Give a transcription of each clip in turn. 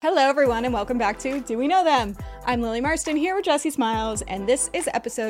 Hello, everyone, and welcome back to Do We Know Them? I'm Lily Marston here with Jesse Smiles, and this is episode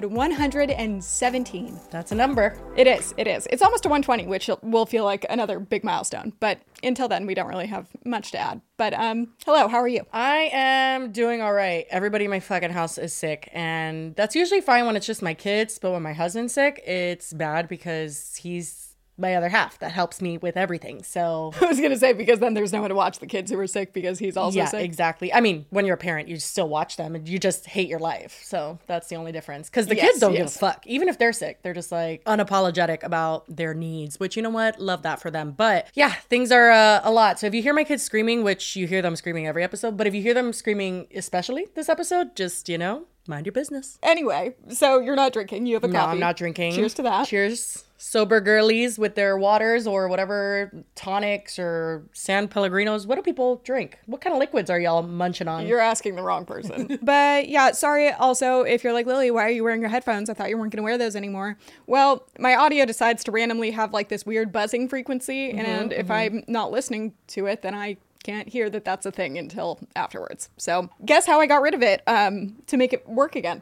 117. That's a number. It is. It's almost to 120, which will feel like another big milestone. But until then, we don't really have much to add. But hello, how are you? I am doing all right. Everybody in my fucking house is sick, and that's usually fine when it's just my kids. But when my husband's sick, it's bad because he's my other half that helps me with everything. So I was gonna say, because then there's no one to watch the kids who are sick because he's also sick. Yeah, exactly. I mean, when you're a parent, you still watch them and you just hate your life. So that's the only difference. Because the kids don't give a fuck. Even if they're sick, they're just like unapologetic about their needs, which, you know what? Love that for them. But yeah, things are a lot. So if you hear my kids screaming, which you hear them screaming every episode, but if you hear them screaming, especially this episode, just, mind your business. Anyway, so you're not drinking. You have a coffee. No, I'm not drinking. Cheers to that. Cheers. Sober girlies with their waters or whatever, tonics or San Pellegrinos. What do people drink? What kind of liquids are y'all munching on? You're asking the wrong person. But yeah, sorry also if you're like, Lily, why are you wearing your headphones? I thought you weren't going to wear those anymore. Well, my audio decides to randomly have like this weird buzzing frequency. And if I'm not listening to it, then I can't hear that that's a thing until afterwards. So guess how I got rid of it to make it work again?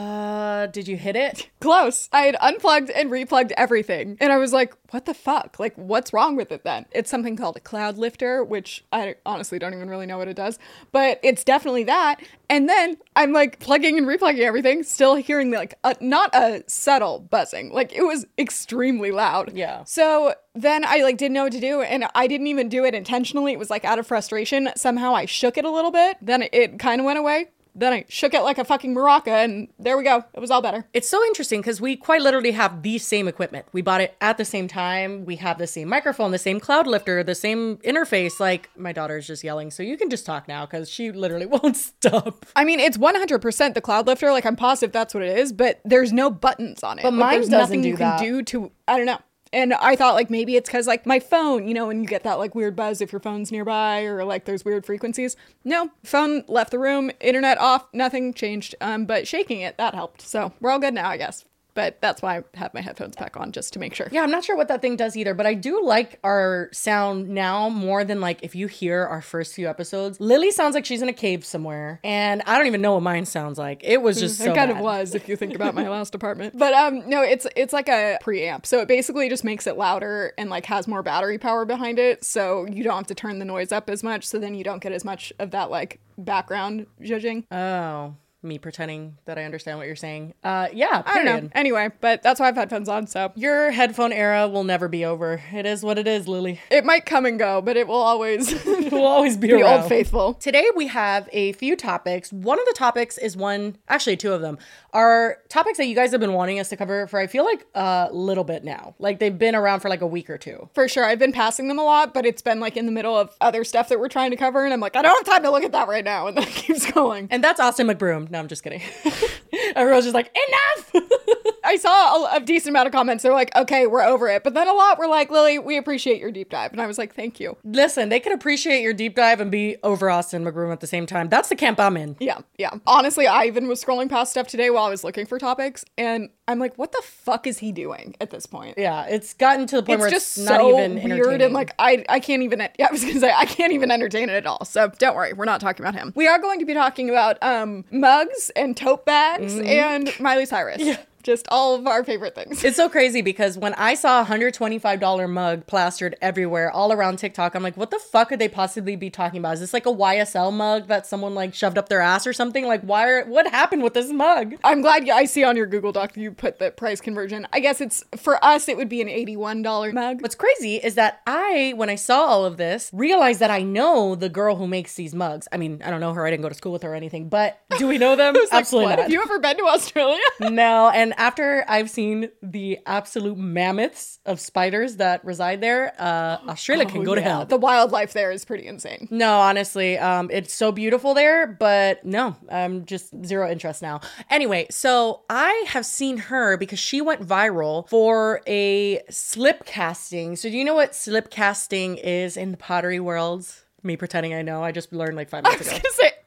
Did you hit it? Close. I had unplugged and replugged everything. And I was like, what the fuck? Like, what's wrong with it then? It's something called a cloud lifter, which I honestly don't even really know what it does. But it's definitely that. And then I'm like plugging and replugging everything, still hearing like not a subtle buzzing. Like it was extremely loud. Yeah. So then I like didn't know what to do. And I didn't even do it intentionally. It was like out of frustration. Somehow I shook it a little bit. Then it kind of went away. Then I shook it like a fucking maraca, and there we go. It was all better. It's so interesting because we quite literally have the same equipment. We bought it at the same time. We have the same microphone, the same cloud lifter, the same interface. Like, my daughter's just yelling, so you can just talk now because she literally won't stop. I mean, it's 100% the cloud lifter. Like, I'm positive that's what it is, but there's no buttons on it. But like, mine there's doesn't nothing do you that. can do to, I don't know. And I thought like maybe it's because like my phone, when you get that like weird buzz if your phone's nearby or like there's weird frequencies. No, phone left the room, internet off, nothing changed. But shaking it, that helped. So we're all good now, I guess. But that's why I have my headphones back on, just to make sure. Yeah, I'm not sure what that thing does either, but I do like our sound now more than like if you hear our first few episodes. Lily sounds like she's in a cave somewhere, and I don't even know what mine sounds like. It was just so It kind bad. of was, if you think about my last apartment. But no, it's like a preamp. So it basically just makes it louder and like has more battery power behind it. So you don't have to turn the noise up as much. So then you don't get as much of that like background judging. Oh. Me pretending that I understand what you're saying. Yeah, I don't know. Anyway, but that's why I have headphones on, so. Your headphone era will never be over. It is what it is, Lily. It might come and go, but it will always It will always be be around. Old Faithful. Today we have a few topics. One of the topics is actually two of them, are topics that you guys have been wanting us to cover for I feel like a little bit now. Like they've been around for like a week or two. For sure. I've been passing them a lot, but it's been like in the middle of other stuff that we're trying to cover, and I'm like, I don't have time to look at that right now, and then it keeps going. And that's Austin McBroom. No, I'm just kidding. Everyone's just like, enough! I saw a decent amount of comments. They're like, okay, we're over it. But then a lot were like, Lily, we appreciate your deep dive. And I was like, thank you. Listen, they could appreciate your deep dive and be over Austin McBroom at the same time. That's the camp I'm in. Yeah. Honestly, I even was scrolling past stuff today while I was looking for topics. And I'm like, what the fuck is he doing at this point? Yeah, it's gotten to the point where just it's not so even weird entertaining. and like I can't even I was gonna say I can't even entertain it at all. So don't worry, we're not talking about him. We are going to be talking about mugs and tote bags and Miley Cyrus. Yeah. Just all of our favorite things. It's so crazy because when I saw a $125 mug plastered everywhere, all around TikTok, I'm like, what the fuck could they possibly be talking about? Is this like a YSL mug that someone like shoved up their ass or something? Like, what happened with this mug? I'm glad I see on your Google Doc you put the price conversion. I guess it's, for us, it would be an $81 mug. What's crazy is that when I saw all of this, realized that I know the girl who makes these mugs. I mean, I don't know her. I didn't go to school with her or anything, but do we know them? Absolutely like, not. Have you ever been to Australia? No, and after I've seen the absolute mammoths of spiders that reside there, Australia can go to hell. The wildlife there is pretty insane. No, honestly, it's so beautiful there, but no, I'm just zero interest now. Anyway, so I have seen her because she went viral for a slip casting. So do you know what slip casting is in the pottery world? Me pretending I know. I just learned like 5 minutes ago. I was gonna say,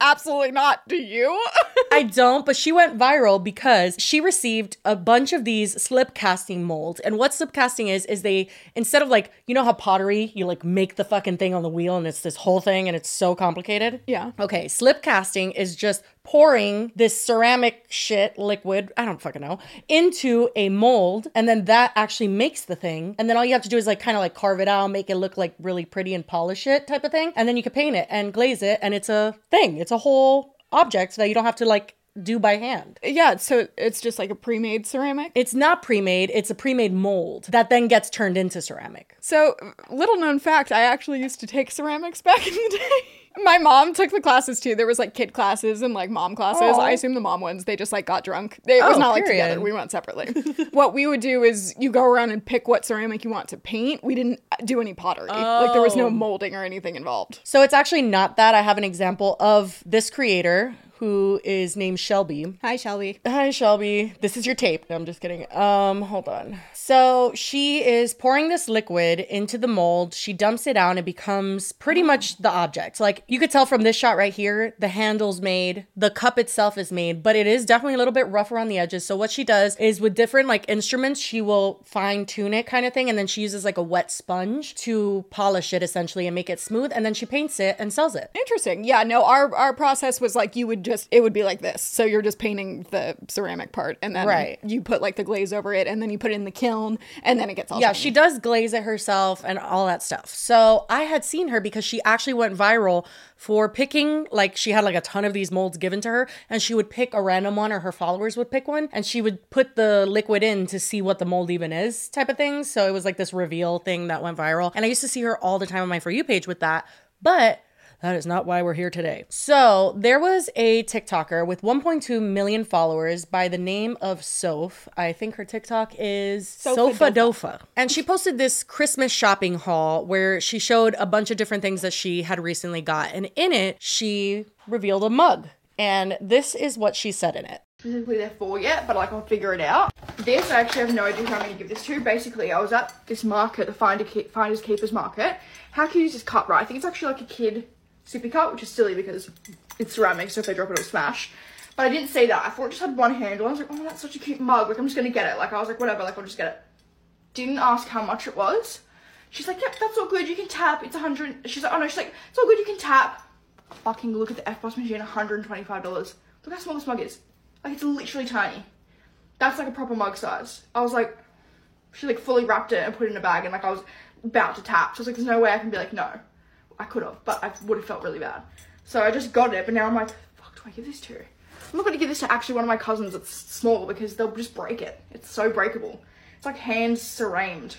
Absolutely not. Do you? I don't, but she went viral because she received a bunch of these slip casting molds. And what slip casting is they, instead of like, you know how pottery, you like make the fucking thing on the wheel and it's this whole thing and it's so complicated? Yeah. Okay, slip casting is just pouring this ceramic shit, liquid, I don't fucking know, into a mold, and then that actually makes the thing. And then all you have to do is like kind of like carve it out, make it look like really pretty and polish it type of thing. And then you can paint it and glaze it, and it's a thing. It's a whole object that you don't have to like do by hand. Yeah, so it's just like a pre-made ceramic? It's not pre-made, it's a pre-made mold that then gets turned into ceramic. So, little known fact, I actually used to take ceramics back in the day. My mom took the classes too. There was like kid classes and like mom classes. Aww. I assume the mom ones, they just like got drunk. It was not like together. We went separately. What we would do is you go around and pick what ceramic you want to paint. We didn't do any pottery. Like there was no molding or anything involved. So it's actually not that. I have an example of this creator who is named Shelby. Hi, Shelby. Hi, Shelby. This is your tape. No, I'm just kidding. Hold on. So she is pouring this liquid into the mold. She dumps it out and it becomes pretty much the object. Like you could tell from this shot right here, the handle's made, the cup itself is made, but it is definitely a little bit rough around the edges. So what she does is with different like instruments, she will fine tune it kind of thing. And then she uses like a wet sponge to polish it essentially and make it smooth. And then she paints it and sells it. Interesting. Yeah, no, our process was like you would it would be like this. So you're just painting the ceramic part and then you put like the glaze over it and then you put it in the kiln and then it gets all shiny. She does glaze it herself and all that stuff. So I had seen her because she actually went viral for picking, like she had like a ton of these molds given to her and she would pick a random one or her followers would pick one and she would put the liquid in to see what the mold even is type of thing. So it was like this reveal thing that went viral. And I used to see her all the time on my For You page with that. But that is not why we're here today. So there was a TikToker with 1.2 million followers by the name of Soph. I think her TikTok is Sofa-Dofa. And she posted this Christmas shopping haul where she showed a bunch of different things that she had recently got. And in it, she revealed a mug. And this is what she said in it. Specifically there for yet, but like I'll figure it out. This, I actually have no idea who I'm going to give this to. Basically, I was at this market, the Finders Keepers market. How cute is this cup, right? I think it's actually like a kid sippy cup, which is silly because it's ceramic, so if they drop it, it'll smash. But I didn't see that. I thought it just had one handle. I was like, oh, that's such a cute mug. Like, I'm just going to get it. Like, I was like, whatever, like, I'll just get it. Didn't ask how much it was. She's like, yep, that's all good. You can tap. It's 100. She's like, oh no, she's like, it's all good. You can tap. Fucking look at the FBOSS machine, $125. Look how small this mug is. Like, it's literally tiny. That's like a proper mug size. I was like, she like fully wrapped it and put it in a bag and like I was about to tap. So I was like, there's no way I can be like, no. I could have, but I would have felt really bad. So I just got it, but now I'm like, fuck, do I give this to? I'm not going to give this to actually one of my cousins that's small because they'll just break it. It's so breakable. It's like hand ceramic.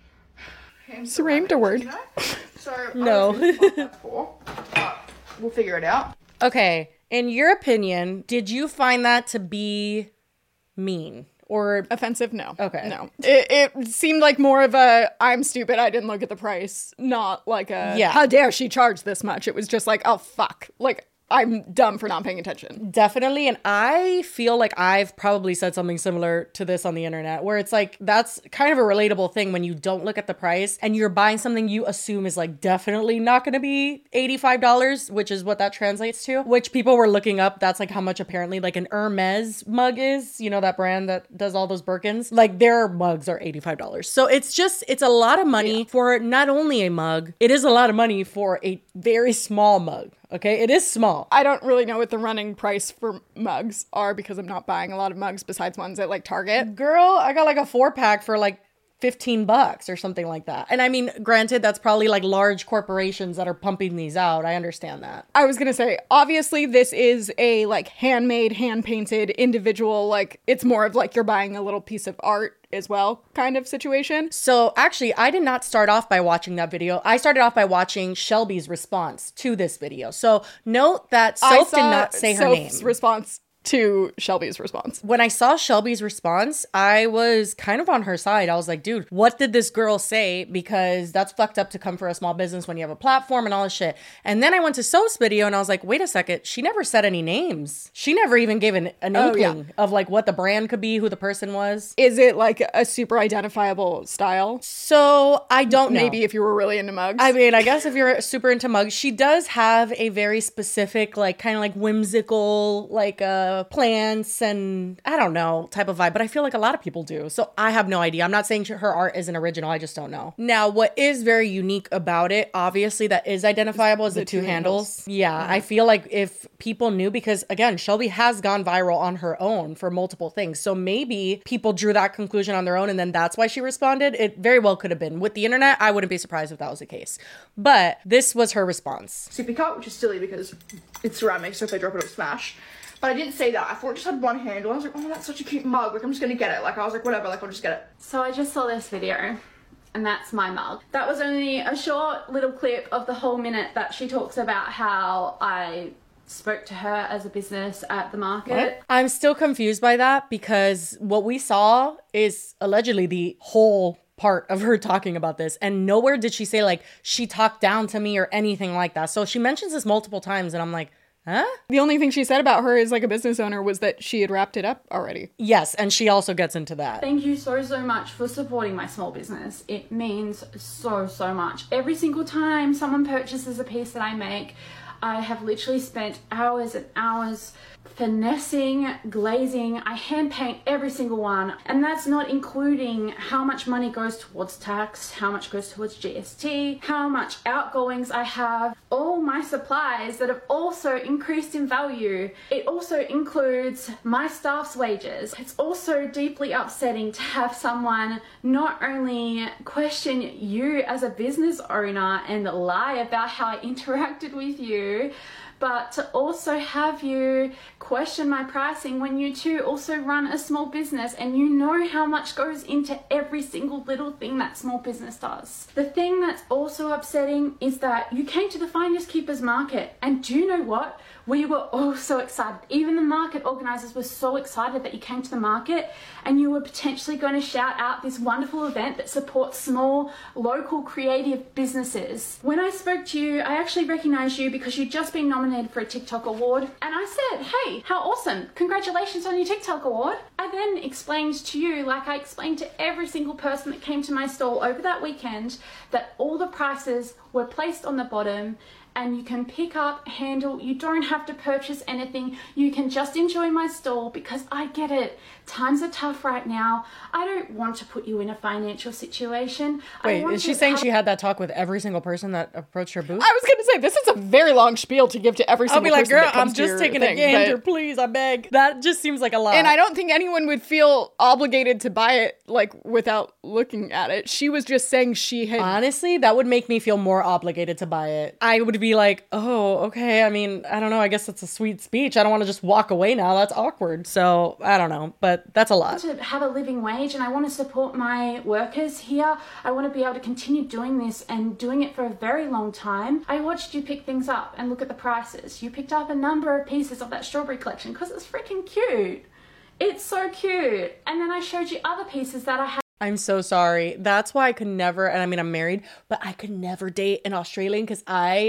Ceramic a word? You know? So No. I don't know what that's for, but we'll figure it out. Okay, in your opinion, did you find that to be mean? Or offensive? No. Okay. No. It seemed like more of a, I'm stupid, I didn't look at the price. Not like a, how dare she charge this much? It was just like, oh, fuck. Like, I'm dumb for not paying attention. Definitely. And I feel like I've probably said something similar to this on the internet where it's like, that's kind of a relatable thing when you don't look at the price and you're buying something you assume is like definitely not going to be $85, which is what that translates to, which people were looking up. That's like how much apparently like an Hermes mug is, you know, that brand that does all those Birkins, like their mugs are $85. So it's a lot of money for not only a mug, it is a lot of money for a very small mug. Okay, it is small. I don't really know what the running price for mugs are because I'm not buying a lot of mugs besides ones at like Target. Girl, I got like a 4-pack for like $15 or something like that. And I mean, granted, that's probably like large corporations that are pumping these out. I understand that. I was gonna say, obviously this is a like handmade, hand-painted, individual, like it's more of like you're buying a little piece of art as well kind of situation. So actually, I did not start off by watching that video. I started off by watching Shelby's response to this video. So note that Soph did not say her name. Soph's response to Shelby's response. When I saw Shelby's response, I was kind of on her side. I was like, dude, what did this girl say? Because that's fucked up to come for a small business when you have a platform and all this shit. And then I went to Soph's video and I was like, wait a second. She never said any names. She never even gave an inkling of like what the brand could be, who the person was. Is it like a super identifiable style? So I don't know. Maybe if you were really into mugs. I mean, I guess if you're super into mugs, she does have a very specific, like kind of like whimsical, like plants and I don't know type of vibe, but I feel like a lot of people do. So I have no idea. I'm not saying her art isn't original. I just don't know. Now, what is very unique about it, obviously that is identifiable, is the two handles. Yeah, I feel like if people knew, because again, Shelby has gone viral on her own for multiple things. So maybe people drew that conclusion on their own and then that's why she responded. It very well could have been. With the internet, I wouldn't be surprised if that was the case. But this was her response. Sippy cup, which is silly because it's ceramic, so if they drop it, it'll smash. But I didn't say that. I thought it just had one handle. I was like, oh, that's such a cute mug. Like, I'm just going to get it. Like, I was like, whatever. Like, I'll just get it. So I just saw this video. And that's my mug. That was only a short little clip of the whole minute that she talks about how I spoke to her as a business at the market. What? I'm still confused by that because what we saw is allegedly the whole part of her talking about this, and nowhere did she say like she talked down to me or anything like that. So she mentions this multiple times and I'm like, huh? The only thing she said about her as like a business owner was that she had wrapped it up already. Yes, and she also gets into that. Thank you so much for supporting my small business. It means so much. Every single time someone purchases a piece that I make, I have literally spent hours and hours finessing, glazing. I hand paint every single one, and that's not including how much money goes towards tax, how much goes towards GST, how much outgoings I have, all my supplies that have also increased in value. It also includes my staff's wages. It's also deeply upsetting to have someone not only question you as a business owner and lie about how I interacted with you, but to also have you question my pricing when you too also run a small business and you know how much goes into every single little thing that small business does. The thing that's also upsetting is that you came to the Finders Keepers market, and do you know what? We were all so excited. Even the market organizers were so excited that you came to the market and you were potentially going to shout out this wonderful event that supports small, local, creative businesses. When I spoke to you, I actually recognized you because you'd just been nominated for a TikTok award. And I said, hey, how awesome. Congratulations on your TikTok award. I then explained to you, like I explained to every single person that came to my stall over that weekend, that all the prices were placed on the bottom and you can pick up, handle, you don't have to purchase anything. You can just enjoy my stall because I get it. Times are tough right now. I don't want to put you in a financial situation. Wait, is she saying she had that talk with every single person that approached her booth? I was going to say, this is a very long spiel to give to every single person. I'll be like, girl, that comes I'm to just your taking thing, a gander, please, I beg. That just seems like a lot. And I don't think anyone would feel obligated to buy it, like, without looking at it. She was just saying she had... Honestly, that would make me feel more obligated to buy it. I would be like, oh, okay, I mean, I don't know, I guess it's a sweet speech. I don't want to just walk away now. That's awkward. So, I don't know, but that's a lot. To have a living wage, and I want to support my workers here. I want to be able to continue doing this and doing it for a very long time. I watched you pick things up and look at the prices. You picked up a number of pieces of that strawberry collection because it's freaking cute. It's so cute. And then I showed you other pieces that I had. I'm so sorry. That's why I could never, and I mean, I'm married, but I could never date an Australian because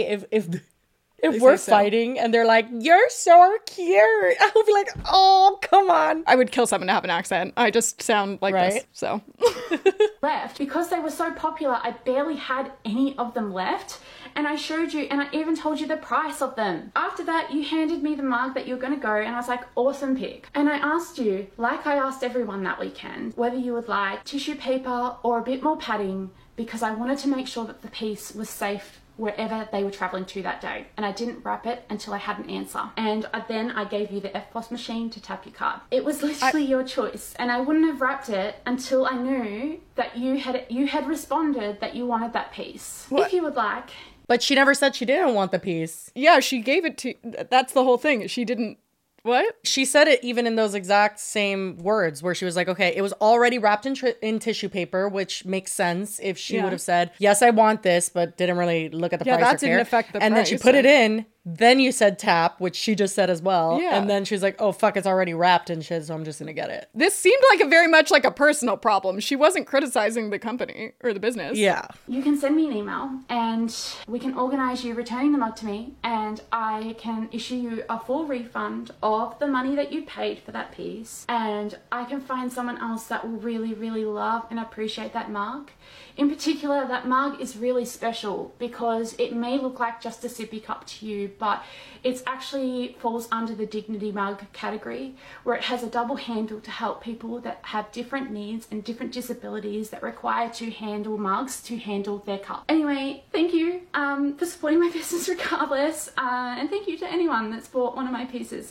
if we're fighting and they're like, you're so cute, I would be like, oh, come on. I would kill someone to have an accent. I just sound like this, so. Left. Because they were so popular, I barely had any of them left. And I showed you, and I even told you the price of them. After that, you handed me the mug that you were going to go, and I was like, awesome pick. And I asked you, like I asked everyone that weekend, whether you would like tissue paper or a bit more padding, because I wanted to make sure that the piece was safe wherever they were traveling to that day. And I didn't wrap it until I had an answer. And then I gave you the EFTPOS machine to tap your card. It was literally your choice. And I wouldn't have wrapped it until I knew that you had responded that you wanted that piece. What? If you would like. But she never said she didn't want the piece. Yeah, she gave it to, that's the whole thing. She didn't. What? She said it even in those exact same words where she was like, okay, it was already wrapped in tissue paper, which makes sense if she would have said, yes, I want this, but didn't really look at the price that or didn't care. affect the and price. Then she put it in Then you said tap, which she just said as well. Yeah. And then she's like, oh, fuck, it's already wrapped and shit, so I'm just going to get it. This seemed like a very much like a personal problem. She wasn't criticizing the company or the business. Yeah. You can send me an email and we can organize you returning the mug to me, and I can issue you a full refund of the money that you paid for that piece, and I can find someone else that will really, really love and appreciate that mug. In particular, that mug is really special because it may look like just a sippy cup to you, but it actually falls under the dignity mug category, where it has a double handle to help people that have different needs and different disabilities that require to handle mugs to handle their cup. Anyway, thank you for supporting my business regardless, and thank you to anyone that's bought one of my pieces.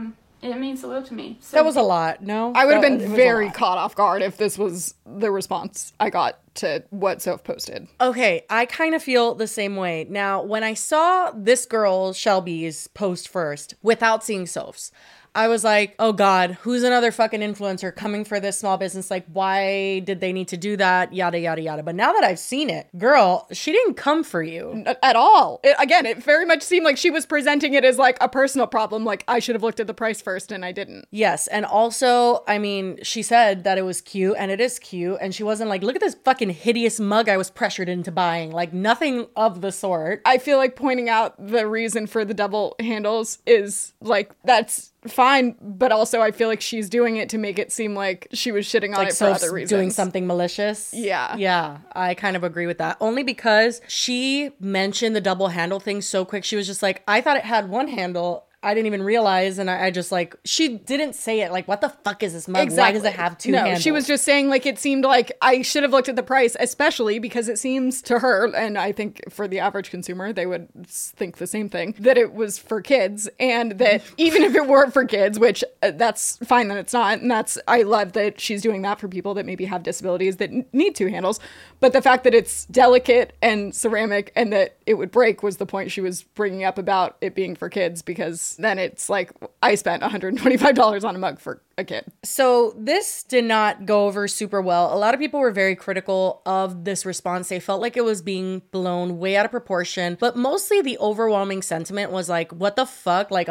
It means the world to me. So that was a lot, no? I would have been very caught off guard if this was the response I got to what Soph posted. Okay, I kind of feel the same way. Now, when I saw this girl, Shelby's, post first, without seeing Soph's, I was like, oh God, who's another fucking influencer coming for this small business? Like, why did they need to do that? Yada, yada, yada. But now that I've seen it, girl, she didn't come for you. At all. It very much seemed like she was presenting it as like a personal problem. Like, I should have looked at the price first and I didn't. Yes. And also, I mean, she said that it was cute, and it is cute. And she wasn't like, look at this fucking hideous mug I was pressured into buying. Like, nothing of the sort. I feel like pointing out the reason for the double handles is like, that's fine, but also I feel like she's doing it to make it seem like she was shitting on it for other reasons. Doing something malicious. Yeah. Yeah, I kind of agree with that. Only because she mentioned the double handle thing so quick. She was just like, I thought it had one handle. I didn't even realize, and I just like, she didn't say it. Like, what the fuck is this mug? Exactly. Why does it have two handles? She was just saying like, it seemed like I should have looked at the price, especially because it seems to her, and I think for the average consumer, they would think the same thing, that it was for kids, and that even if it were for kids, which that's fine that it's not, and I love that she's doing that for people that maybe have disabilities that need two handles, but the fact that it's delicate and ceramic and that it would break was the point she was bringing up about it being for kids, because then it's like, I spent $125 on a mug for a kid. So this did not go over super well. A lot of people were very critical of this response. They felt like it was being blown way out of proportion, but mostly the overwhelming sentiment was like, what the fuck? Like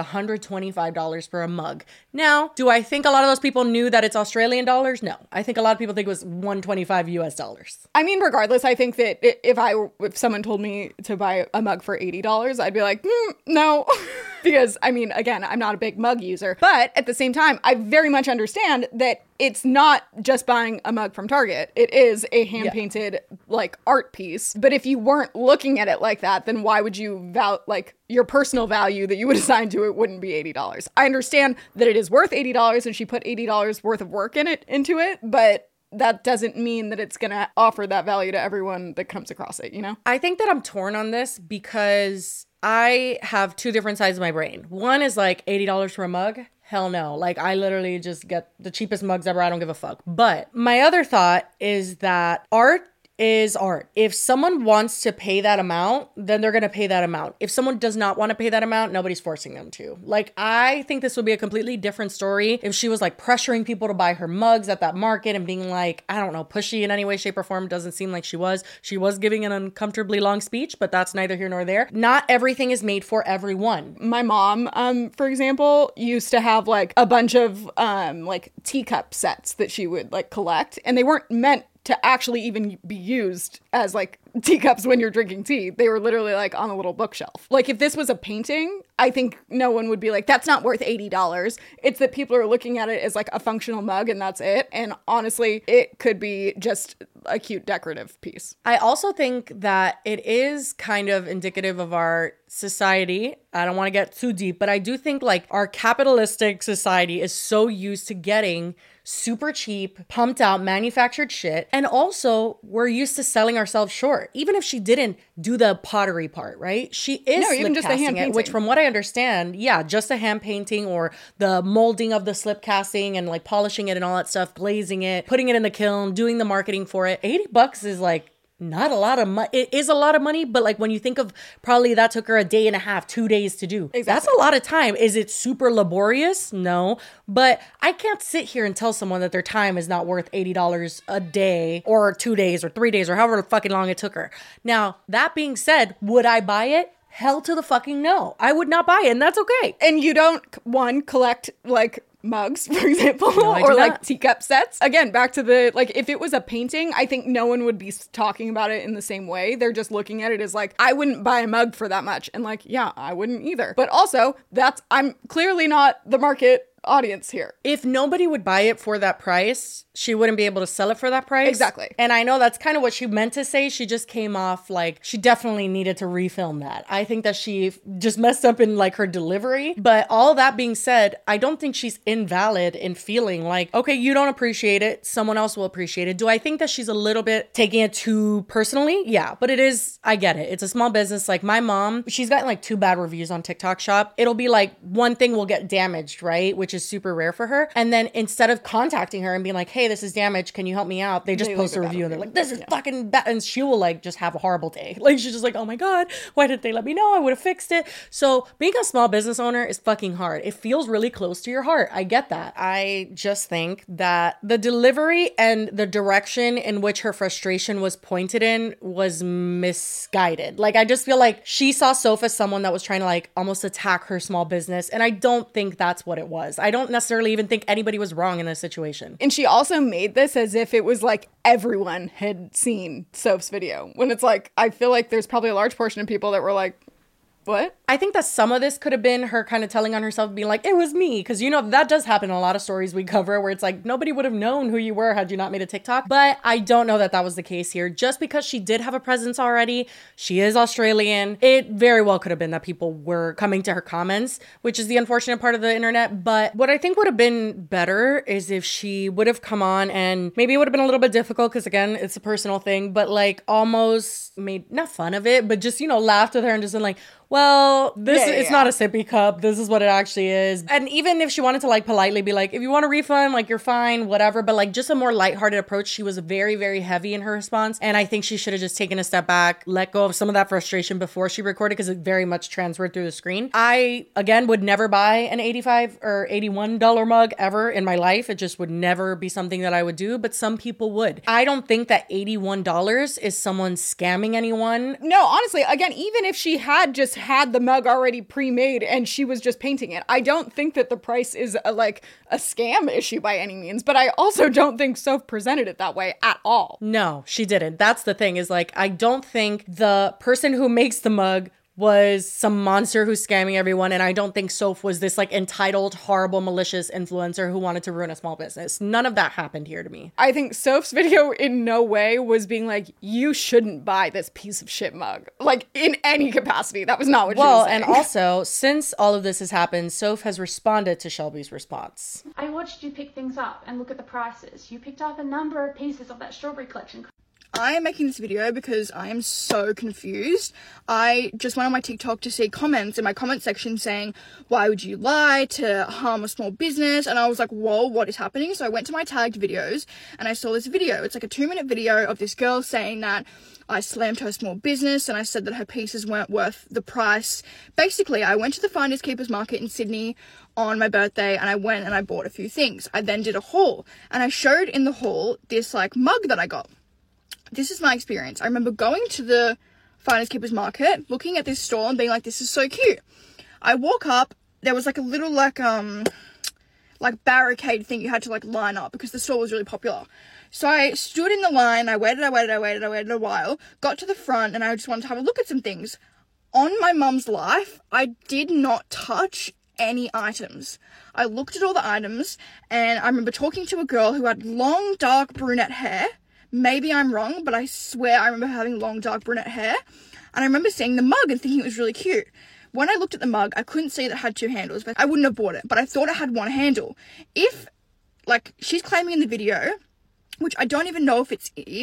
$125 for a mug. Now, do I think a lot of those people knew that it's Australian dollars? No. I think a lot of people think it was $125 US dollars. I mean, regardless, I think that if someone told me to buy a mug for $80, I'd be like, no. Because, I mean, again, I'm not a big mug user. But at the same time, I very much understand that it's not just buying a mug from Target. It is a hand-painted, like, art piece. But if you weren't looking at it like that, then why would you your personal value that you would assign to it wouldn't be $80. I understand that it is worth $80 and she put $80 worth of work into it, but that doesn't mean that it's going to offer that value to everyone that comes across it, you know? I think that I'm torn on this because I have two different sides of my brain. One is like $80 for a mug. Hell no. Like, I literally just get the cheapest mugs ever. I don't give a fuck. But my other thought is that art is art. If someone wants to pay that amount, then they're going to pay that amount. If someone does not want to pay that amount, nobody's forcing them to. Like, I think this would be a completely different story if she was like pressuring people to buy her mugs at that market and being like, I don't know, pushy in any way, shape, or form. Doesn't seem like she was. She was giving an uncomfortably long speech, but that's neither here nor there. Not everything is made for everyone. My mom, for example, used to have like a bunch of like teacup sets that she would like collect, and they weren't meant to actually even be used as like teacups when you're drinking tea. They were literally like on a little bookshelf. Like, if this was a painting, I think no one would be like, that's not worth $80. It's that people are looking at it as like a functional mug and that's it. And honestly, it could be just a cute decorative piece. I also think that it is kind of indicative of our society. I don't want to get too deep, but I do think like our capitalistic society is so used to getting super cheap, pumped out, manufactured shit. And also, we're used to selling ourselves short. Even if she didn't do the pottery part, right? She is even just a hand painting, which from what I understand, just a hand painting or the molding of the slip casting and like polishing it and all that stuff, glazing it, putting it in the kiln, doing the marketing for it. $80 is like not a lot of money. It is a lot of money, but like when you think of probably that took her a day and a half, 2 days to do. Exactly. That's a lot of time. Is it super laborious? No, but I can't sit here and tell someone that their time is not worth $80 a day or 2 days or 3 days or however fucking long it took her. Now, that being said, would I buy it? Hell to the fucking no. I would not buy it, and that's okay. And you don't, one, collect, like, mugs, for example, No, I or do like not. teacup sets. Again, back to the, like, if it was a painting, I think no one would be talking about it in the same way. They're just looking at it as like, I wouldn't buy a mug for that much. And like, yeah, I wouldn't either. But also, I'm clearly not the market audience here. If nobody would buy it for that price, she wouldn't be able to sell it for that price. Exactly. And I know that's kind of what she meant to say. She just came off like she definitely needed to refilm that. I think that she just messed up in like her delivery. But all that being said, I don't think she's invalid in feeling like, okay, you don't appreciate it. Someone else will appreciate it. Do I think that she's a little bit taking it too personally? Yeah, but it is, I get it. It's a small business. Like my mom, she's gotten like 2 bad reviews on TikTok Shop. It'll be like one thing will get damaged, right? Which is super rare for her. And then instead of contacting her and being like, hey, this is damaged, can you help me out? They just post a review and they're like, this is fucking bad. And she will like just have a horrible day. Like she's just like, oh my God, why didn't they let me know? I would have fixed it. So being a small business owner is fucking hard. It feels really close to your heart. I get that. I just think that the delivery and the direction in which her frustration was pointed in was misguided. Like I just feel like she saw Soph as someone that was trying to like almost attack her small business. And I don't think that's what it was. I don't necessarily even think anybody was wrong in this situation. And she also made this as if it was like everyone had seen Soph's video, when it's like, I feel like there's probably a large portion of people that were like, what? I think that some of this could have been her kind of telling on herself, being like, it was me. Because, you know, that does happen in a lot of stories we cover where it's like, nobody would have known who you were had you not made a TikTok. But I don't know that that was the case here. Just because she did have a presence already, she is Australian. It very well could have been that people were coming to her comments, which is the unfortunate part of the internet. But what I think would have been better is if she would have come on, and maybe it would have been a little bit difficult because, again, it's a personal thing, but like almost made, not fun of it, but just, you know, laughed with her and just been like, well, it's not a sippy cup. This is what it actually is. And even if she wanted to like politely be like, if you want a refund, like you're fine, whatever. But like just a more lighthearted approach. She was very, very heavy in her response. And I think she should have just taken a step back, let go of some of that frustration before she recorded, because it very much transferred through the screen. I, again, would never buy an $85 or $81 mug ever in my life. It just would never be something that I would do. But some people would. I don't think that $81 is someone scamming anyone. No, honestly, again, even if she had just had the mug already pre-made and she was just painting it, I don't think that the price is a scam issue by any means, but I also don't think Soph presented it that way at all. No, she didn't. That's the thing, is like, I don't think the person who makes the mug was some monster who's scamming everyone, and I don't think Soph was this like entitled, horrible, malicious influencer who wanted to ruin a small business. None of that happened here to me. I think Soph's video in no way was being like, you shouldn't buy this piece of shit mug, like in any capacity. That was not what she was saying. And also, since all of this has happened, Soph has responded to Shelby's response. I watched you pick things up and look at the prices. You picked up a number of pieces of that strawberry collection. I am making this video because I am so confused. I just went on my TikTok to see comments in my comment section saying, why would you lie to harm a small business? And I was like, whoa, what is happening? So I went to my tagged videos and I saw this video. It's like a 2-minute video of this girl saying that I slammed her small business and I said that her pieces weren't worth the price. Basically, I went to the Finders Keepers Market in Sydney on my birthday and I went and I bought a few things. I then did a haul and I showed in the haul this like mug that I got. This is my experience. I remember going to the Finders Keepers Market, looking at this store and being like, this is so cute. I walk up, there was like a little like barricade thing you had to like line up because the store was really popular. So I stood in the line, I waited a while, got to the front and I just wanted to have a look at some things. On my mum's life, I did not touch any items. I looked at all the items and I remember talking to a girl who had long, dark brunette hair. Maybe I'm wrong, but I swear I remember having long, dark brunette hair. And I remember seeing the mug and thinking it was really cute. When I looked at the mug, I couldn't see that it had 2 handles, but I wouldn't have bought it. But I thought it had 1 handle. If, like, she's claiming in the video, which I don't even know if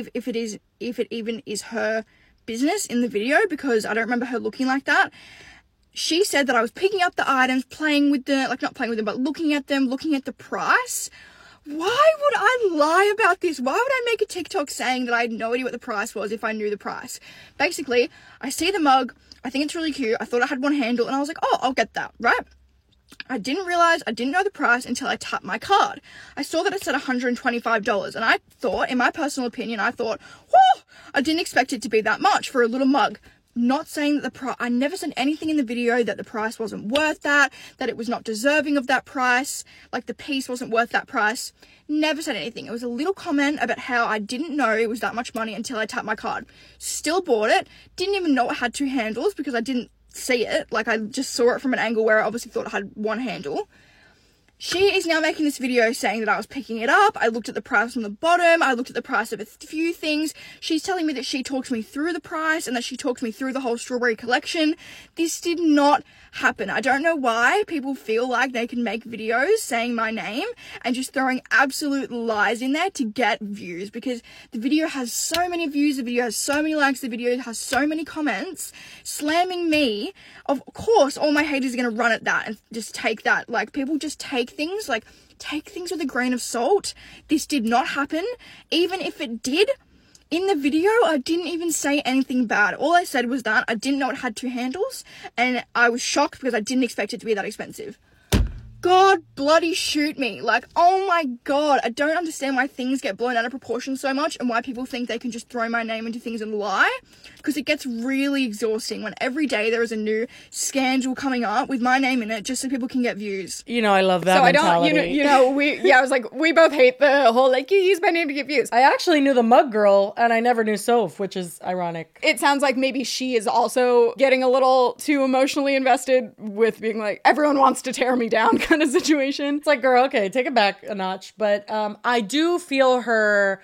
it even is her business in the video, because I don't remember her looking like that. She said that I was picking up the items, playing with them, like not playing with them, but looking at them, looking at the price. Why would I lie about this? Why would I make a TikTok saying that I had no idea what the price was if I knew the price? Basically, I see the mug, I think it's really cute, I thought it had 1 handle, and I was like, oh, I'll get that, right? I didn't know the price until I tapped my card. I saw that it said $125, and I thought, in my personal opinion, whoa, I didn't expect it to be that much for a little mug. not saying that the price, I never said anything in the video that the price wasn't worth that it was not deserving of that price, like the piece wasn't worth that price. Never said anything. It was a little comment about how I didn't know it was that much money until I tapped my card. Still bought it. Didn't even know it had 2 handles because I didn't see it. Like, I just saw it from an angle where I obviously thought it had 1 handle. She is now making this video saying that I was picking it up. I looked at the price on the bottom. I looked at the price of a few things. She's telling me that she talked me through the price and that she talked me through the whole strawberry collection. This did not happen. I don't know why people feel like they can make videos saying my name and just throwing absolute lies in there to get views, because the video has so many views, the video has so many likes, the video has so many comments slamming me. Of course, all my haters are going to run at that and just take that. Like, people just take things with a grain of salt. This did not happen. Even if it did, in the video, I didn't even say anything bad. All I said was that I didn't know it had 2 handles, and I was shocked because I didn't expect it to be that expensive. God bloody shoot me. Like, oh my God, I don't understand why things get blown out of proportion so much and why people think they can just throw my name into things and lie, because it gets really exhausting when every day there is a new scandal coming up with my name in it just so people can get views. You know, I love that mentality. I was like, we both hate the whole, like, you use my name to get views. I actually knew the mug girl and I never knew Soph, which is ironic. It sounds like maybe she is also getting a little too emotionally invested with being like, everyone wants to tear me down kind of situation. It's like, girl, okay, take it back a notch. But I do feel her,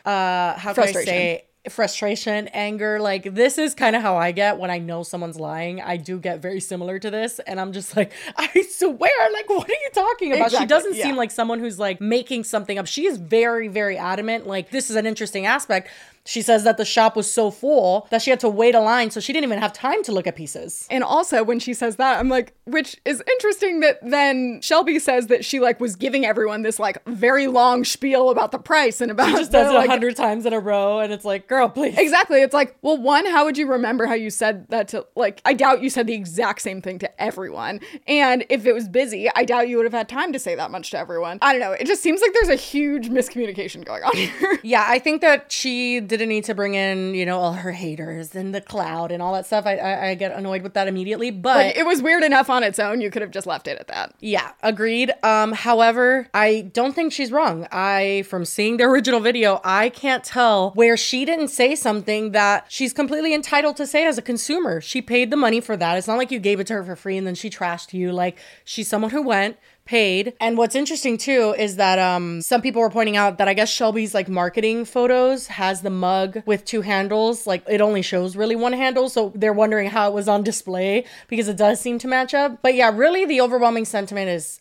frustration, anger. Like, this is kind of how I get when I know someone's lying. I do get very similar to this, and I'm just like, I swear, like, what are you talking about? Exactly, she doesn't seem like someone who's like making something up. She is very, very adamant. Like, this is an interesting aspect. She says that the shop was so full that she had to wait a line, so she didn't even have time to look at pieces. And also, when she says that, I'm like, which is interesting that then Shelby says that she, like, was giving everyone this, like, very long spiel about the price and about... She just does it 100 times in a row, and it's like, girl, please. Exactly. It's like, well, one, how would you remember how you said that to, like, I doubt you said the exact same thing to everyone. And if it was busy, I doubt you would have had time to say that much to everyone. I don't know. It just seems like there's a huge miscommunication going on here. Yeah, I think that she didn't need to bring in, you know, all her haters and the cloud and all that stuff. I get annoyed with that immediately, but like, it was weird enough on its own. You could have just left it at that. Yeah, agreed. However, I don't think she's wrong. From seeing the original video, I can't tell where she didn't say something that she's completely entitled to say as a consumer. She paid the money for that. It's not like you gave it to her for free and then she trashed you. Like, she's someone who went, paid. And what's interesting too is that some people were pointing out that I guess Shelby's like marketing photos has the mug with 2 handles. Like, it only shows really 1 handle, so they're wondering how it was on display because it does seem to match up. But yeah, really the overwhelming sentiment is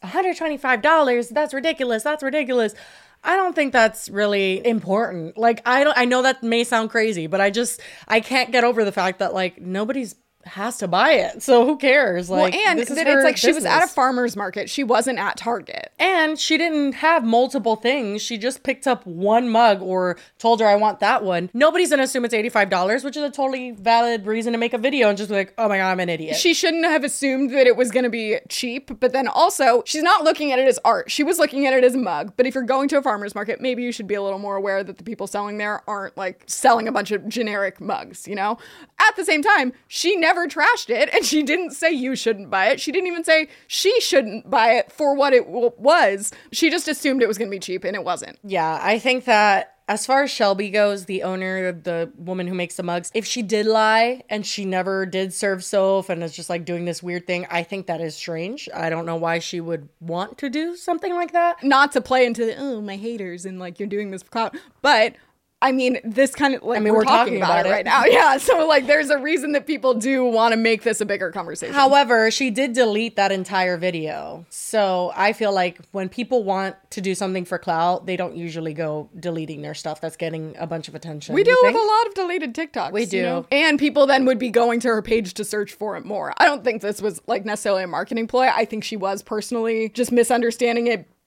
$125. That's ridiculous. That's ridiculous. I don't think that's really important. Like, I know that may sound crazy, but I can't get over the fact that, like, nobody's has to buy it, so who cares? Like, well, and that it's like she was at a farmer's market, she wasn't at Target, and she didn't have multiple things. She just picked up 1 mug or told her, I want that one. Nobody's gonna assume it's $85, which is a totally valid reason to make a video and just be like, oh my God, I'm an idiot. She shouldn't have assumed that it was gonna be cheap, but then also she's not looking at it as art. She was looking at it as a mug. But if you're going to a farmer's market, maybe you should be a little more aware that the people selling there aren't like selling a bunch of generic mugs, you know? At the same time, she never trashed it, and she didn't say you shouldn't buy it. She didn't even say she shouldn't buy it for what it was. She just assumed it was going to be cheap, and it wasn't. Yeah, I think that as far as Shelby goes, the owner, the woman who makes the mugs, if she did lie and she never did serve Soph and is just like doing this weird thing, I think that is strange. I don't know why she would want to do something like that. Not to play into the, oh, my haters, and like you're doing this for clout, but I mean, this kind of, like, we're talking about it right now. Yeah, so, like, there's a reason that people do want to make this a bigger conversation. However, she did delete that entire video. So I feel like when people want to do something for clout, they don't usually go deleting their stuff that's getting a bunch of attention. We deal with a lot of deleted TikToks. We do. You know? And people then would be going to her page to search for it more. I don't think this was, like, necessarily a marketing ploy. I think she was personally just misunderstanding it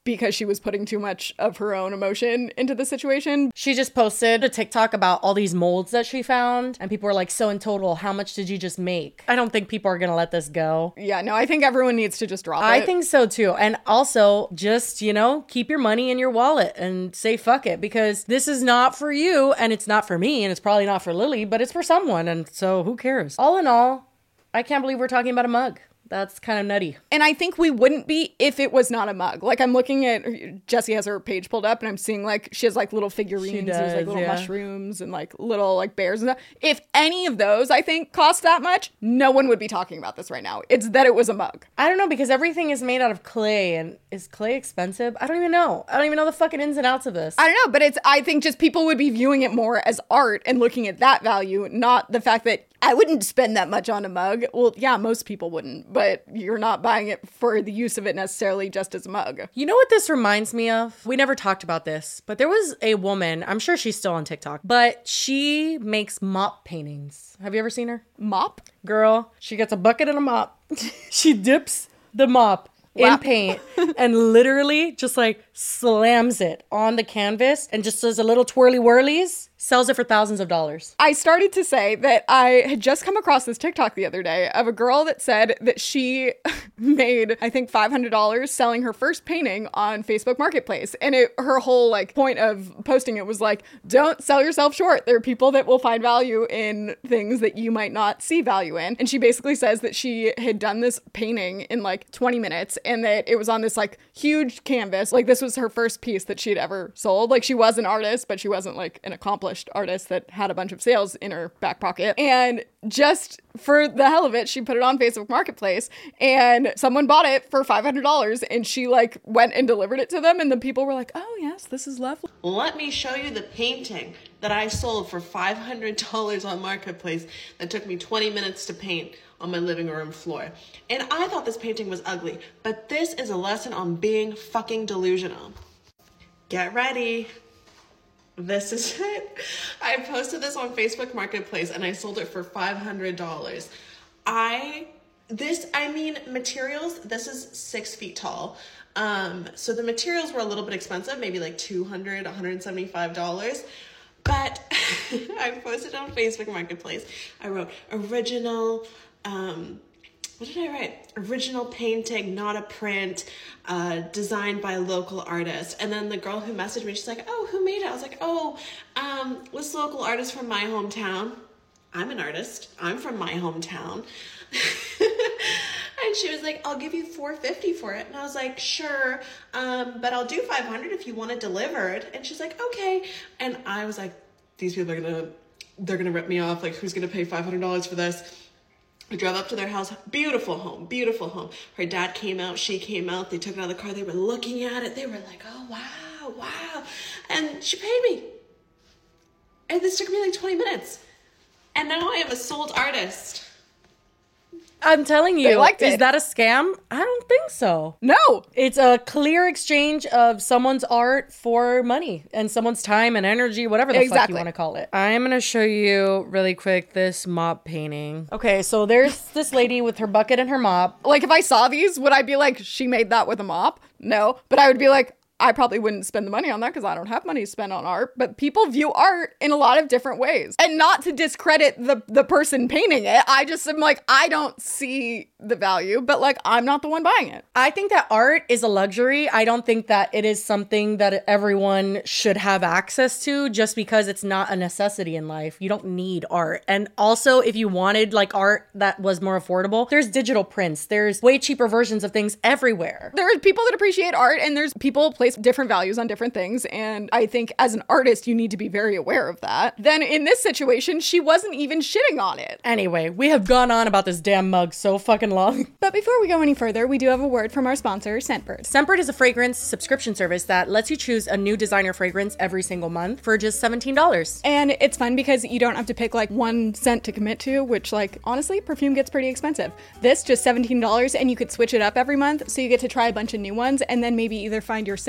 because she was putting too much of her own emotion into the situation. She just posted a TikTok about all these molds that she found, and people were like, so in total, how much did you just make? I don't think people are gonna let this go. Yeah, no, I think everyone needs to just drop it. I think so too. And also just, keep your money in your wallet and say fuck it, because this is not for you and it's not for me and it's probably not for Lily, but it's for someone. And so who cares? All in all, I can't believe we're talking about a mug. That's kind of nutty. And I think we wouldn't be if it was not a mug. Like, I'm looking at, Jessie has her page pulled up and I'm seeing like, she has like little figurines, there's like little mushrooms and like little like bears and stuff. If any of those, I think, cost that much, no one would be talking about this right now. It's that it was a mug. I don't know, because everything is made out of clay, and is clay expensive? I don't even know. I don't even know the fucking ins and outs of this. I don't know, but I think just people would be viewing it more as art and looking at that value, not the fact that I wouldn't spend that much on a mug. Well, yeah, most people wouldn't, but you're not buying it for the use of it necessarily just as a mug. You know what this reminds me of? We never talked about this, but there was a woman, I'm sure she's still on TikTok, but she makes mop paintings. Have you ever seen her? Mop? Girl, she gets a bucket and a mop. She dips the mop in paint and literally just like slams it on the canvas and just does a little twirly whirlies, sells it for thousands of dollars. I started to say that I had just come across this TikTok the other day of a girl that said that she made, I think, $500 selling her first painting on Facebook Marketplace. And her whole like point of posting it was like, don't sell yourself short. There are people that will find value in things that you might not see value in. And she basically says that she had done this painting in like 20 minutes and that it was on this like huge canvas. Like, this was her first piece that she had ever sold. Like, she was an artist, but she wasn't like an accomplished artist that had a bunch of sales in her back pocket. And just for the hell of it, she put it on Facebook Marketplace and someone bought it for $500 and she like went and delivered it to them. And the people were like, oh yes, this is lovely. Let me show you the painting that I sold for $500 on Marketplace that took me 20 minutes to paint on my living room floor. And I thought this painting was ugly, but this is a lesson on being fucking delusional. Get ready. This is it. I posted this on Facebook Marketplace and I sold it for $500. Materials, this is 6 feet tall. So the materials were a little bit expensive, maybe like $200, $175. But I posted on Facebook Marketplace. I wrote original, what did I write? Original painting, not a print, designed by a local artist. And then the girl who messaged me, she's like, oh, who made it? I was like, this local artist from my hometown. I'm an artist. I'm from my hometown. And she was like, I'll give you $450 for it. And I was like, sure, but I'll do $500 if you want it delivered. And she's like, okay. And I was like, these people they're gonna rip me off. Like, who's gonna pay $500 for this? I drove up to their house. Beautiful home, beautiful home. Her dad came out, she came out. They took it out of the car. They were looking at it. They were like, oh, wow. And she paid me. And this took me like 20 minutes. And now I am a sold artist. I'm telling you, is that a scam? I don't think so. No. It's a clear exchange of someone's art for money and someone's time and energy, whatever the fuck you want to call it. I'm going to show you really quick this mop painting. Okay, so there's this lady with her bucket and her mop. Like, if I saw these, would I be like, she made that with a mop? No. But I would be like, I probably wouldn't spend the money on that because I don't have money to spend on art, but people view art in a lot of different ways. And not to discredit the person painting it, I just am like, I don't see the value, but like, I'm not the one buying it. I think that art is a luxury. I don't think that it is something that everyone should have access to just because it's not a necessity in life. You don't need art. And also, if you wanted like art that was more affordable, there's digital prints. There's way cheaper versions of things everywhere. There are people that appreciate art and there's people place different values on different things. And I think as an artist, you need to be very aware of that. Then in this situation, she wasn't even shitting on it. Anyway, we have gone on about this damn mug so fucking long. But before we go any further, we do have a word from our sponsor, Scentbird. Scentbird is a fragrance subscription service that lets you choose a new designer fragrance every single month for just $17. And it's fun because you don't have to pick like one scent to commit to, which like, honestly, perfume gets pretty expensive. This just $17 and you could switch it up every month. So you get to try a bunch of new ones and then maybe either find your signature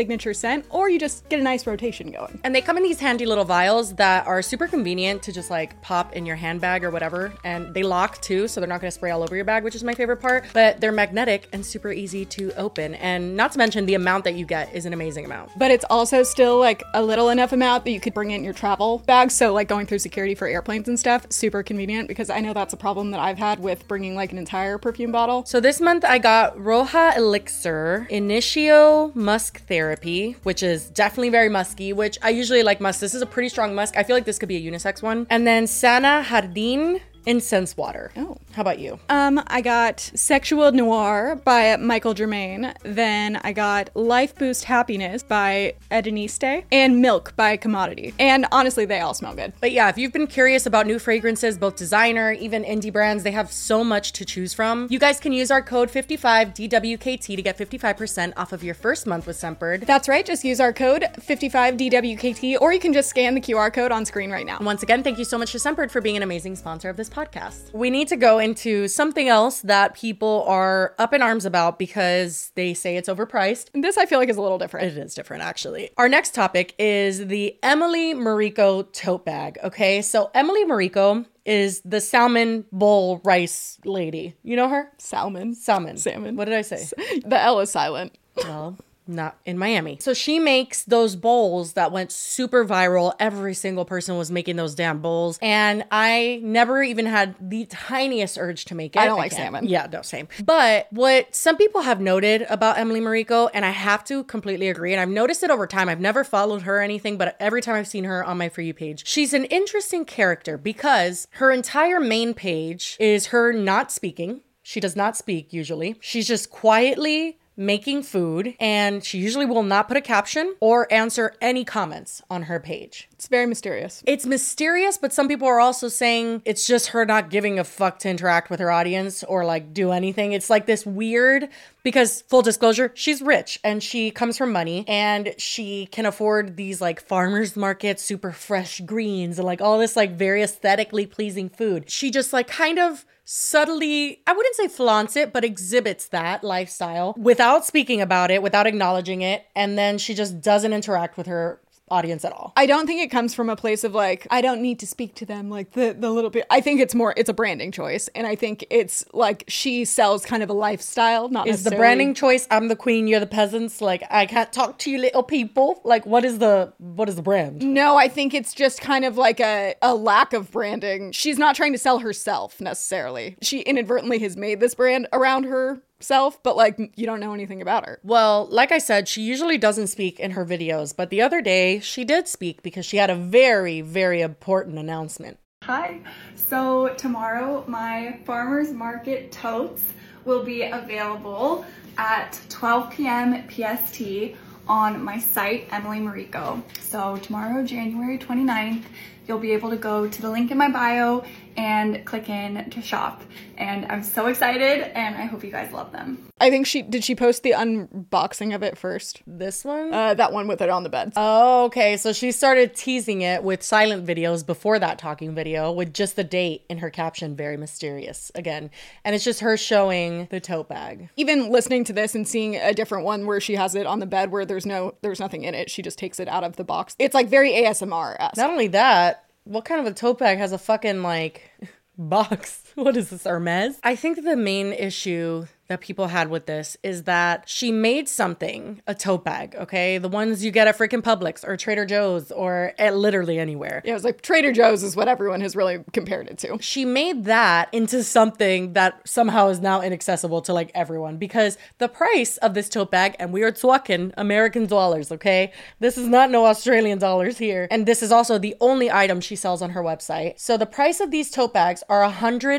signature scent, or you just get a nice rotation going. And they come in these handy little vials that are super convenient to just like pop in your handbag or whatever. And they lock too, so they're not gonna spray all over your bag, which is my favorite part. But they're magnetic and super easy to open. And not to mention the amount that you get is an amazing amount. But it's also still like a little enough amount that you could bring it in your travel bag. So like going through security for airplanes and stuff, super convenient, because I know that's a problem that I've had with bringing like an entire perfume bottle. So this month I got Roja Elixir Initio Musk Therapy, which is definitely very musky, which I usually like musk. This is a pretty strong musk. I feel like this could be a unisex one. And then Sana Jardin Incense Water. Oh. How about you? I got Sexual Noir by Michael Germain. Then I got Life Boost Happiness by Ediniste and Milk by Commodity. And honestly, they all smell good. But yeah, if you've been curious about new fragrances, both designer, even indie brands, they have so much to choose from. You guys can use our code 55DWKT to get 55% off of your first month with Scentbird. That's right. Just use our code 55DWKT, or you can just scan the QR code on screen right now. And once again, thank you so much to Scentbird for being an amazing sponsor of this podcast. We need to go into something else that people are up in arms about because they say it's overpriced. This I feel like is a little different. It is different, actually. Our next topic is the Emily Mariko tote bag. Okay, so Emily Mariko is the salmon bowl rice lady. You know her? Salmon. Salmon. What did I say? The L is silent. Well, not in Miami. So she makes those bowls that went super viral. Every single person was making those damn bowls. And I never even had the tiniest urge to make it. I don't like salmon. Yeah, no, same. But what some people have noted about Emily Mariko, and I have to completely agree, and I've noticed it over time. I've never followed her or anything, but every time I've seen her on my For You page, she's an interesting character because her entire main page is her not speaking. She does not speak usually. She's just quietly making food, and she usually will not put a caption or answer any comments on her page. It's very mysterious. It's mysterious, but some people are also saying it's just her not giving a fuck to interact with her audience or like do anything. It's like this weird, because full disclosure, she's rich and she comes from money and she can afford these like farmers market, super fresh greens and like all this like very aesthetically pleasing food. She just like kind of subtly, I wouldn't say flaunts it, but exhibits that lifestyle without speaking about it, without acknowledging it. And then she just doesn't interact with her audience at all. I don't think it comes from a place of like, I don't need to speak to them, like the little bit. I think it's more, it's a branding choice. And I think it's like she sells kind of a lifestyle, not Is necessarily. the branding choice, I'm the queen, you're the peasants, like I can't talk to you little people? Like what is the brand? No, I think it's just kind of like a lack of branding. She's not trying to sell herself necessarily. She inadvertently has made this brand around herself, but like you don't know anything about her. Well, like I said, she usually doesn't speak in her videos, but the other day she did speak because she had a very, very important announcement. Hi, so tomorrow my farmers market totes will be available at 12 p.m. PST on my site, Emily Mariko. So tomorrow, January 29th, you'll be able to go to the link in my bio and click in to shop. And I'm so excited and I hope you guys love them. I think did she post the unboxing of it first? This one? That one with it on the bed. Oh, okay. So she started teasing it with silent videos before that talking video with just the date in her caption, very mysterious again. And it's just her showing the tote bag. Even listening to this and seeing a different one where she has it on the bed where there's nothing in it. She just takes it out of the box. It's like very ASMR-esque. Not only that, what kind of a tote bag has a fucking like box? What is this, Hermes? I think that the main issue that people had with this is that she made something, a tote bag, okay? The ones you get at freaking Publix or Trader Joe's or at literally anywhere. Yeah, it was like Trader Joe's is what everyone has really compared it to. She made that into something that somehow is now inaccessible to like everyone because the price of this tote bag, and we are talking American dollars, okay? This is not no Australian dollars here. And this is also the only item she sells on her website. So the price of these tote bags are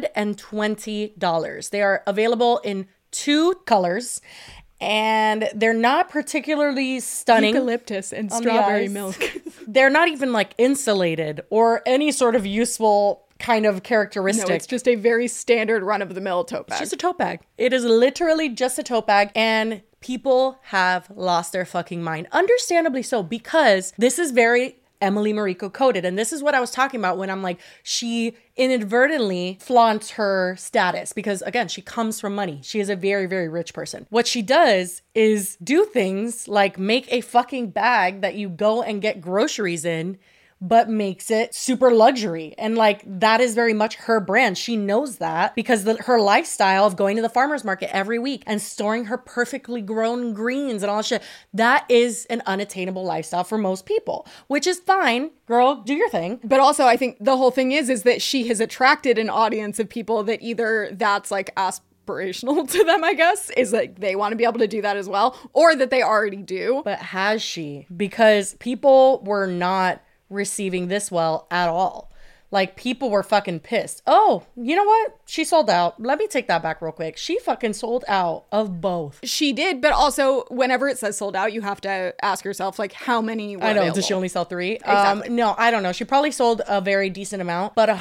$120. They are available in 2 colors and they're not particularly stunning. Eucalyptus and strawberry milk. They're not even like insulated or any sort of useful kind of characteristic. No, it's just a very standard run-of-the-mill tote bag. It's just a tote bag. It is literally just a tote bag, and people have lost their fucking mind. Understandably so, because this is very Emily Mariko coded. And this is what I was talking about when I'm like, she inadvertently flaunts her status because, again, she comes from money. She is a very, very rich person. What she does is do things like make a fucking bag that you go and get groceries in, but makes it super luxury. And like, that is very much her brand. She knows that because her lifestyle of going to the farmer's market every week and storing her perfectly grown greens and all that shit, that is an unattainable lifestyle for most people, which is fine. Girl, do your thing. But also, I think the whole thing is that she has attracted an audience of people that either that's like aspirational to them, I guess, is like they want to be able to do that as well, or that they already do. But has she? Because people were not receiving this well at all. Like, people were fucking pissed. Oh, you know what? She sold out. Let me take that back real quick. She fucking sold out of both. She did, but also whenever it says sold out, you have to ask yourself, like, how many were available? Does she only sell 3? Exactly. No, I don't know. She probably sold a very decent amount, but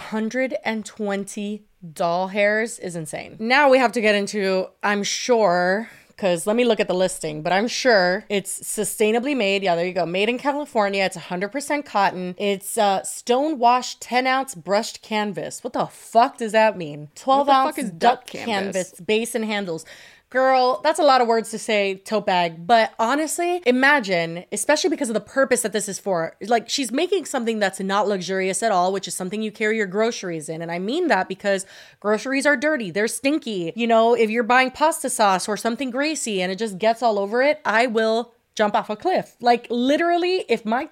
120 doll hairs is insane. Now we have to get into, I'm sure, because let me look at the listing, but I'm sure it's sustainably made. Yeah, there you go. Made in California. It's 100% cotton. It's stone washed 10-ounce brushed canvas. What the fuck does that mean? 12-ounce duck canvas base and handles. Girl, that's a lot of words to say, tote bag. But honestly, imagine, especially because of the purpose that this is for, like, she's making something that's not luxurious at all, which is something you carry your groceries in. And I mean that because groceries are dirty. They're stinky. You know, if you're buying pasta sauce or something greasy and it just gets all over it, I will jump off a cliff. Like, literally, if my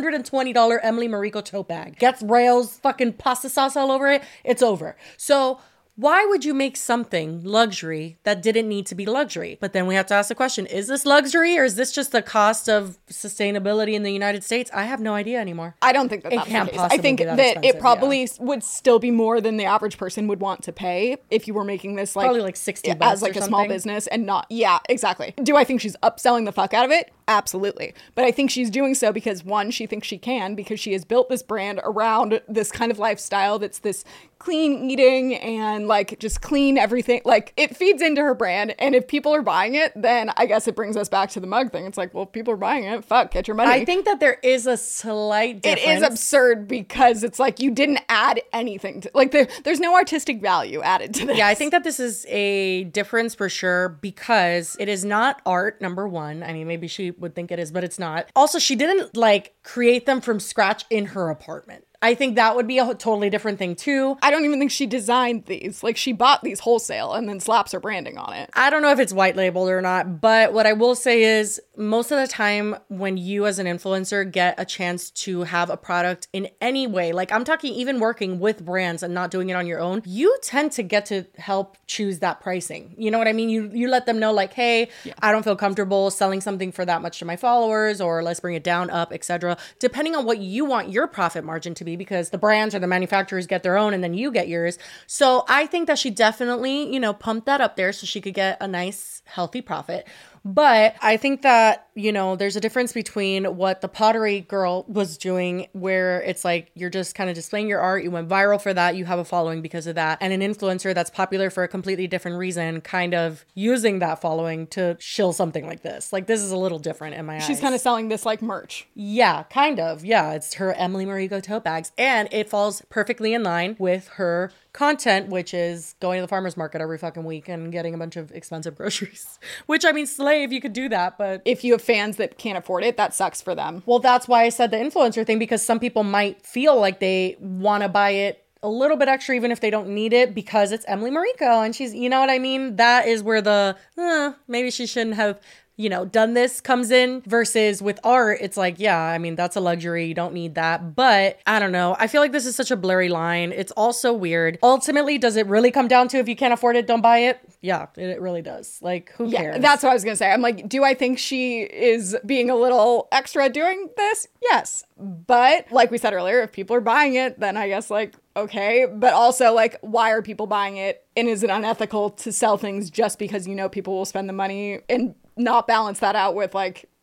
$120 Emily Mariko tote bag gets Rails fucking pasta sauce all over it, it's over. So why would you make something luxury that didn't need to be luxury? But then we have to ask the question, is this luxury or is this just the cost of sustainability in the United States? I have no idea anymore. I don't think that that's the case. I think that it probably would still be more than the average person would want to pay if you were making this like probably like $60 as like a small business and not, yeah, exactly. Do I think she's upselling the fuck out of it? Absolutely. But I think she's doing so because, one, she thinks she can, because she has built this brand around this kind of lifestyle that's this clean eating and like just clean everything. Like, it feeds into her brand, and if people are buying it, then I guess it brings us back to the mug thing. It's like, well, if people are buying it, fuck, get your money. I think that there is a slight difference. It is absurd because it's like you didn't add anything to, like, there's no artistic value added to this. Yeah, I think that this is a difference for sure because it is not art, number one. I mean, maybe she would think it is, but it's not. Also, she didn't like create them from scratch in her apartment. I think that would be a totally different thing too. I don't even think she designed these. Like, she bought these wholesale and then slaps her branding on it. I don't know if it's white labeled or not, but what I will say is most of the time when you as an influencer get a chance to have a product in any way, like I'm talking even working with brands and not doing it on your own, you tend to get to help choose that pricing. You know what I mean? You let them know like, hey, yeah, I don't feel comfortable selling something for that much to my followers, or let's bring it down, up, etc. Depending on what you want your profit margin to be, because the brands or the manufacturers get their own and then you get yours. So I think that she definitely, you know, pumped that up there so she could get a nice, healthy profit. But I think that, you know, there's a difference between what the pottery girl was doing, where it's like you're just kind of displaying your art, you went viral for that, you have a following because of that, and an influencer that's popular for a completely different reason kind of using that following to shill something like this. Like, this is a little different in my eyes. She's kind of selling this like merch. Yeah, kind of. Yeah, it's her Emily Mariko tote bags, and it falls perfectly in line with her content, which is going to the farmer's market every fucking week and getting a bunch of expensive groceries. Which, I mean, slave, you could do that, but if you have fans that can't afford it, that sucks for them. Well, that's why I said the influencer thing, because some people might feel like they want to buy it a little bit extra even if they don't need it because it's Emily Mariko and she's, you know what I mean? That is where the maybe she shouldn't have, you know, done this comes in, versus with art, it's like, yeah, I mean, that's a luxury. You don't need that. But I don't know. I feel like this is such a blurry line. It's also weird. Ultimately, does it really come down to if you can't afford it, don't buy it? Yeah, it really does. Like, who cares? That's what I was going to say. I'm like, do I think she is being a little extra doing this? Yes. But like we said earlier, if people are buying it, then I guess like, okay. But also like, why are people buying it? And is it unethical to sell things just because you know people will spend the money and not balance that out with like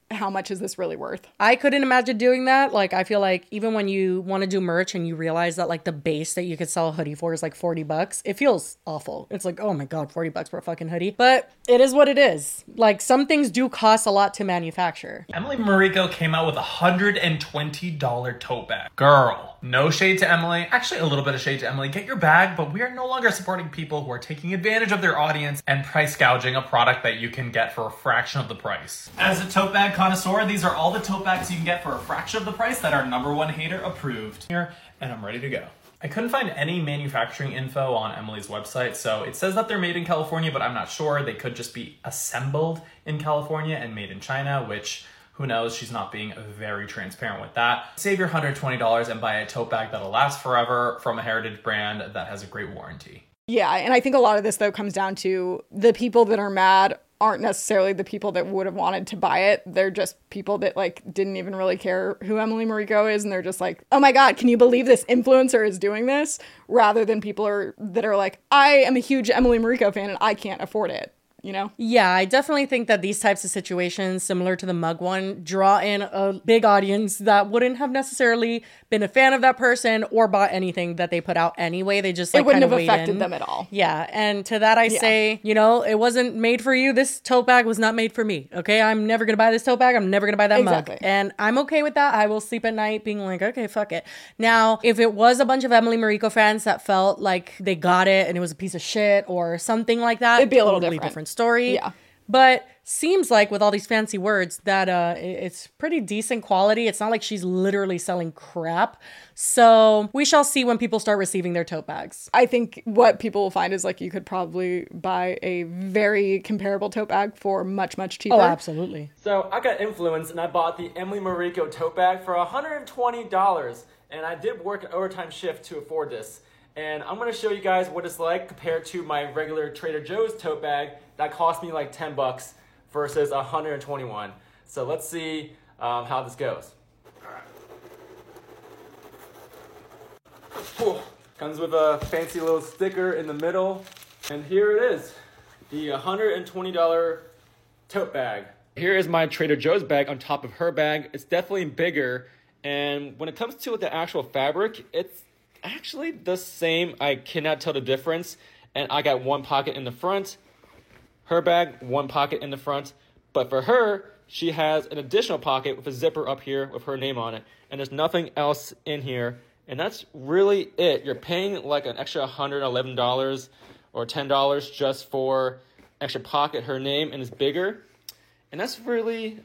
how much is this really worth? I couldn't imagine doing that. Like, I feel like even when you want to do merch and you realize that like the base that you could sell a hoodie for is like $40, it feels awful. It's like, oh my God, $40 for a fucking hoodie. But it is what it is. Like, some things do cost a lot to manufacture. Emily Mariko came out with a $120 tote bag. Girl, no shade to Emily. Actually, a little bit of shade to Emily. Get your bag, but we are no longer supporting people who are taking advantage of their audience and price gouging a product that you can get for a fraction of the price. As a tote bag connoisseur, these are all the tote bags you can get for a fraction of the price that our #1 hater approved. Here, and I'm ready to go. I couldn't find any manufacturing info on Emily's website, so it says that they're made in California, but I'm not sure. They could just be assembled in California and made in China, which, who knows, she's not being very transparent with that. Save your $120 and buy a tote bag that'll last forever from a heritage brand that has a great warranty. Yeah, and I think a lot of this, though, comes down to the people that are mad aren't necessarily the people that would have wanted to buy it. They're just people that like didn't even really care who Emily Mariko is, and they're just like, oh my God, can you believe this influencer is doing this? Rather than people that are like, I am a huge Emily Mariko fan and I can't afford it. You know? Yeah, I definitely think that these types of situations, similar to the mug one, draw in a big audience that wouldn't have necessarily been a fan of that person or bought anything that they put out anyway. They just like it wouldn't kind of have affected them at all. Yeah, and to that I say, you know, it wasn't made for you. This tote bag was not made for me. Okay, I'm never gonna buy this tote bag. I'm never gonna buy that mug, and I'm okay with that. I will sleep at night being like, okay, fuck it. Now, if it was a bunch of Emily Mariko fans that felt like they got it and it was a piece of shit or something like that, it'd be a little different story. Yeah. But seems like with all these fancy words that it's pretty decent quality. It's not like she's literally selling crap. So we shall see when people start receiving their tote bags. I think what people will find is like you could probably buy a very comparable tote bag for much, much cheaper. Oh, absolutely. So I got influenced and I bought the Emily Mariko tote bag for $120. And I did work an overtime shift to afford this. And I'm going to show you guys what it's like compared to my regular Trader Joe's tote bag that cost me like $10 versus $121. So let's see how this goes. All right. Comes with a fancy little sticker in the middle. And here it is, the $120 tote bag. Here is my Trader Joe's bag on top of her bag. It's definitely bigger. And when it comes to the actual fabric, it's actually the same. I cannot tell the difference. And I got one pocket in the front. Her bag, one pocket in the front. But for her, she has an additional pocket with a zipper up here with her name on it. And there's nothing else in here. And that's really it. You're paying like an extra $111 or $10 just for extra pocket, her name, and it's bigger. And that's really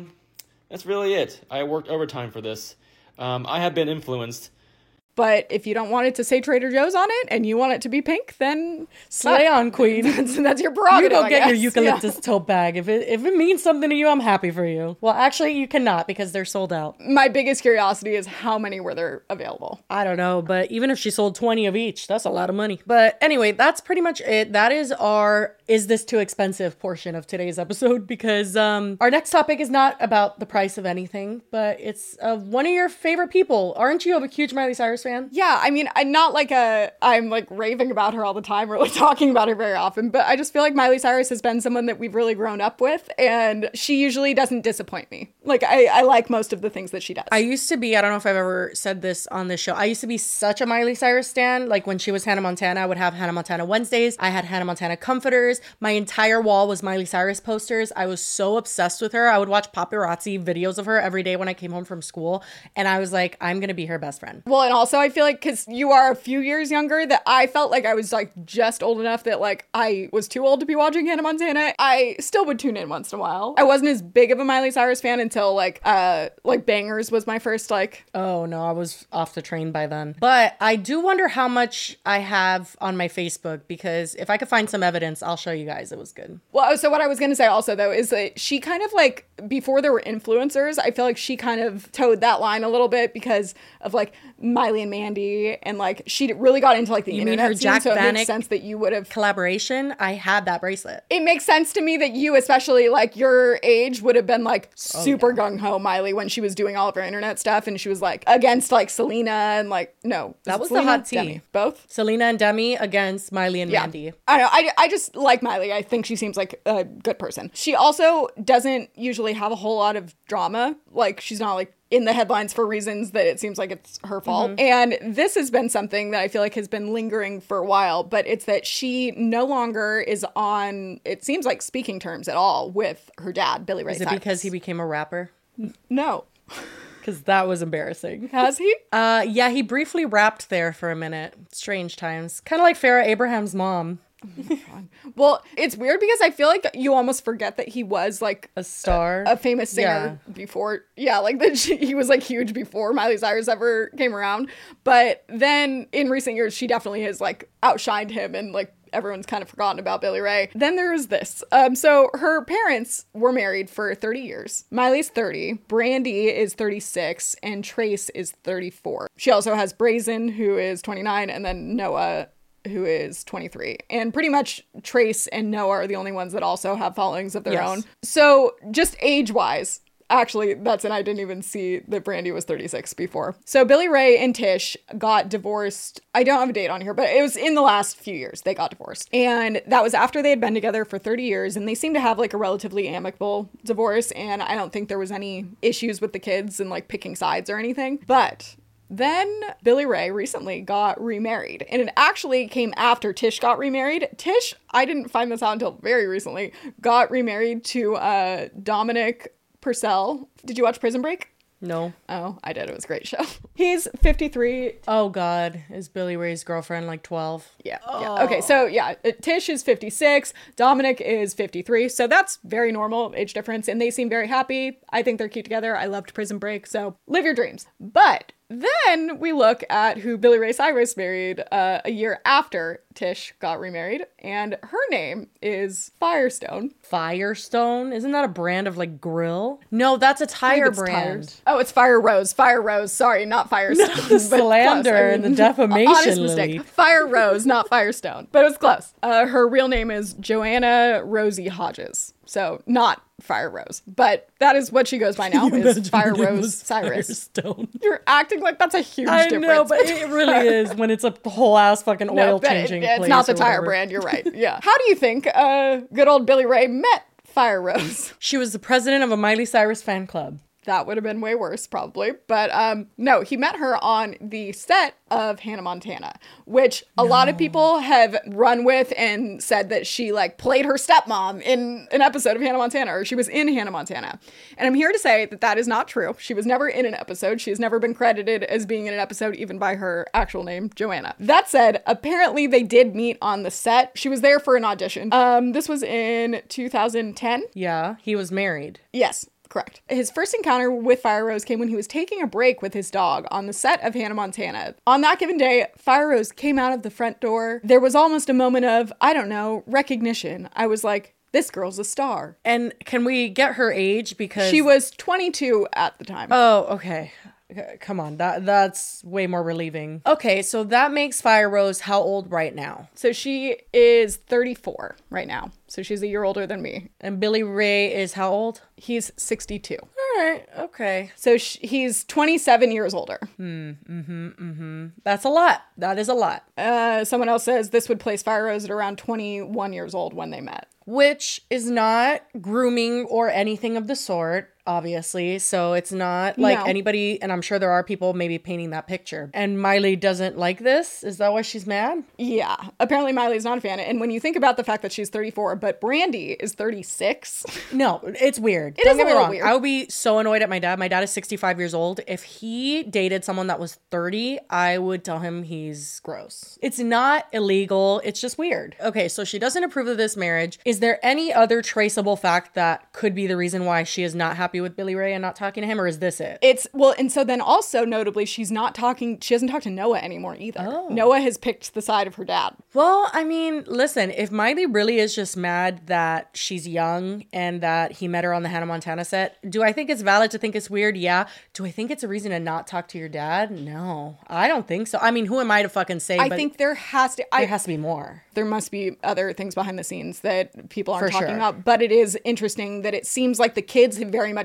it. I worked overtime for this. I have been influenced. But if you don't want it to say Trader Joe's on it and you want it to be pink, then slay on, queen. That's your prerogative. You go get your eucalyptus tote bag. If it means something to you, I'm happy for you. Well, actually, you cannot because they're sold out. My biggest curiosity is how many were there available? I don't know, but even if she sold 20 of each, that's a lot of money. But anyway, that's pretty much it. That is our Is This Too Expensive portion of today's episode, because our next topic is not about the price of anything, but it's of one of your favorite people. Aren't you a huge Miley Cyrus fan? Yeah, I mean, I'm not like I'm like raving about her all the time or like talking about her very often, but I just feel like Miley Cyrus has been someone that we've really grown up with, and she usually doesn't disappoint me. Like, I like most of the things that she does. I used to be, I don't know if I've ever said this on this show, I used to be such a Miley Cyrus stan. Like, when she was Hannah Montana, I would have Hannah Montana Wednesdays. I had Hannah Montana comforters. My entire wall was Miley Cyrus posters. I was so obsessed with her. I would watch paparazzi videos of her every day when I came home from school, and I was like, I'm gonna be her best friend. Well, and also I feel like because you are a few years younger, that I felt like I was like just old enough that like I was too old to be watching Hannah Montana. I still would tune in once in a while. I wasn't as big of a Miley Cyrus fan until like Bangers was my first like. Oh no, I was off the train by then. But I do wonder how much I have on my Facebook, because if I could find some evidence, I'll show you guys. It was good. Well, so what I was gonna say also though is that she kind of like, before there were influencers, I feel like she kind of towed that line a little bit because of like Miley and Mandy, and like she really got into like the internet scene, Jack so it Vanek makes sense that you would have collaboration. I had that bracelet. It makes sense to me that you, especially like your age, would have been like super gung-ho Miley when she was doing all of her internet stuff, and she was like against like Selena and like, no, that was Selena, the hot tea. Demi, both Selena and Demi against Miley and Mandy. I don't know, I just like like Miley. I think she seems like a good person. She also doesn't usually have a whole lot of drama. Like, she's not like in the headlines for reasons that it seems like it's her fault. And this has been something that I feel like has been lingering for a while, but it's that she no longer is on, it seems like, speaking terms at all with her dad, Billy Ray Cyrus. Is it because he became a rapper? No. Because that was embarrassing. Has he? Yeah, he briefly rapped there for a minute. Strange times. Kind of like Farrah Abraham's mom. Well, it's weird because I feel like you almost forget that he was like a star, a famous singer before. Yeah, like that he was like huge before Miley Cyrus ever came around. But then in recent years, she definitely has like outshined him, and like everyone's kind of forgotten about Billy Ray. Then there was this. So her parents were married for 30 years. Miley's 30, Brandy is 36, and Trace is 34. She also has Brazen, who is 29, and then Noah, who is 23. And pretty much Trace and Noah are the only ones that also have followings of their own. So just age-wise, actually, I didn't even see that Brandy was 36 before. So Billy Ray and Tish got divorced. I don't have a date on here, but it was in the last few years they got divorced. And that was after they had been together for 30 years. And they seemed to have like a relatively amicable divorce. And I don't think there was any issues with the kids and like picking sides or anything. But then Billy Ray recently got remarried, and it actually came after Tish got remarried. Tish, I didn't find this out until very recently, got remarried to Dominic Purcell. Did you watch Prison Break? No. Oh, I did. It was a great show. He's 53. Oh, God. Is Billy Ray's girlfriend like 12? Yeah. Okay, so Tish is 56. Dominic is 53. So that's very normal age difference, and they seem very happy. I think they're cute together. I loved Prison Break, so live your dreams. But then we look at who Billy Ray Cyrus married a year after Tish got remarried, and her name is Firestone. Firestone? Isn't that a brand of like grill? No, that's a tire brand. Tires. Oh, it's Fire Rose. Fire Rose. Sorry, not Firestone. No, the slander and the defamation. Honest mistake. Fire Rose, not Firestone. But it was close. Her real name is Joanna Rosie Hodges. So not Fire Rose, but that is what she goes by now, is Fire Rose Cyrus. Firestone. You're acting like that's a huge difference. I know, but it really is when it's a whole ass fucking oil changing place. It's not the tire brand, you're right. Yeah. How do you think good old Billy Ray met Fire Rose? She was the president of a Miley Cyrus fan club. That would have been way worse, probably. But no, he met her on the set of Hannah Montana, which a lot of people have run with and said that she like played her stepmom in an episode of Hannah Montana, or she was in Hannah Montana. And I'm here to say that that is not true. She was never in an episode. She has never been credited as being in an episode, even by her actual name, Joanna. That said, apparently they did meet on the set. She was there for an audition. This was in 2010. Yeah, he was married. Yes. Correct. His first encounter with Fire Rose came when he was taking a break with his dog on the set of Hannah Montana. On that given day, Fire Rose came out of the front door. There was almost a moment of, I don't know, recognition. I was like, this girl's a star. And can we get her age? Because she was 22 at the time. Oh, okay. Come on, that's way more relieving. Okay, so that makes Fire Rose how old right now? So she is 34 right now. So she's a year older than me. And Billy Ray is how old? He's 62. All right, okay. So he's 27 years older. That's a lot. That is a lot. Someone else says this would place Fire Rose at around 21 years old when they met. Which is not grooming or anything of the sort, obviously. So it's not like anybody, and I'm sure there are people maybe painting that picture. And Miley doesn't like this? Is that why she's mad? Yeah. Apparently Miley's not a fan. And when you think about the fact that she's 34, but Brandy is 36. No, it's weird. Don't get me wrong. Weird. I would be so annoyed at my dad. My dad is 65 years old. If he dated someone that was 30, I would tell him he's gross. It's not illegal. It's just weird. Okay, so she doesn't approve of this marriage. Is there any other traceable fact that could be the reason why she is not happy with Billy Ray and not talking to him, or is this it? And so then also notably, she hasn't talked to Noah anymore either. Oh. Noah has picked the side of her dad. Well, I mean, listen, if Miley really is just mad that she's young and that he met her on the Hannah Montana set, do I think it's valid to think it's weird? Yeah. Do I think it's a reason to not talk to your dad? No, I don't think so. I mean, who am I to fucking say? I think there has to be more. There must be other things behind the scenes that people aren't talking about. But it is interesting that it seems like the kids have very much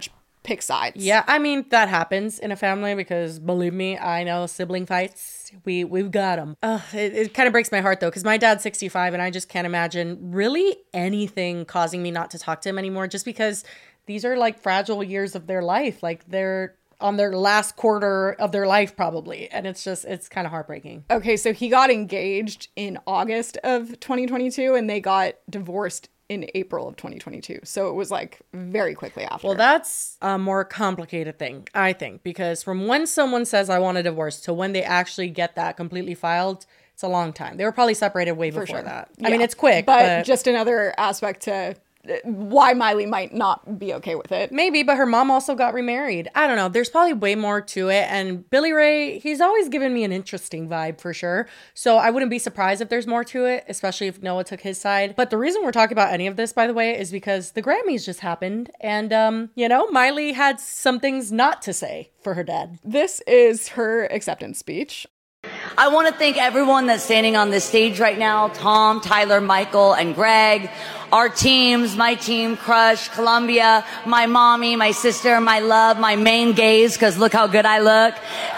pick sides. Yeah, I mean, that happens in a family because believe me, I know sibling fights. We've got them. It kind of breaks my heart though, because my dad's 65 and I just can't imagine really anything causing me not to talk to him anymore, just because these are like fragile years of their life. Like they're on their last quarter of their life probably. And it's kind of heartbreaking. Okay, so he got engaged in August of 2022 and they got divorced in April of 2022. So it was like very quickly after. Well, that's a more complicated thing, I think, because from when someone says I want a divorce to when they actually get that completely filed, it's a long time. They were probably separated way before that. Yeah. I mean, it's quick, but just another aspect to why Miley might not be okay with it. Maybe, but her mom also got remarried. I don't know. There's probably way more to it. And Billy Ray, he's always given me an interesting vibe for sure. So I wouldn't be surprised if there's more to it, especially if Noah took his side. But the reason we're talking about any of this, by the way, is because the Grammys just happened. And, Miley had some things not to say for her dad. This is her acceptance speech. I want to thank everyone that's standing on this stage right now. Tom, Tyler, Michael, and Greg. Our teams, my team, Crush, Columbia, my mommy, my sister, my love, my main gaze, because look how good I look.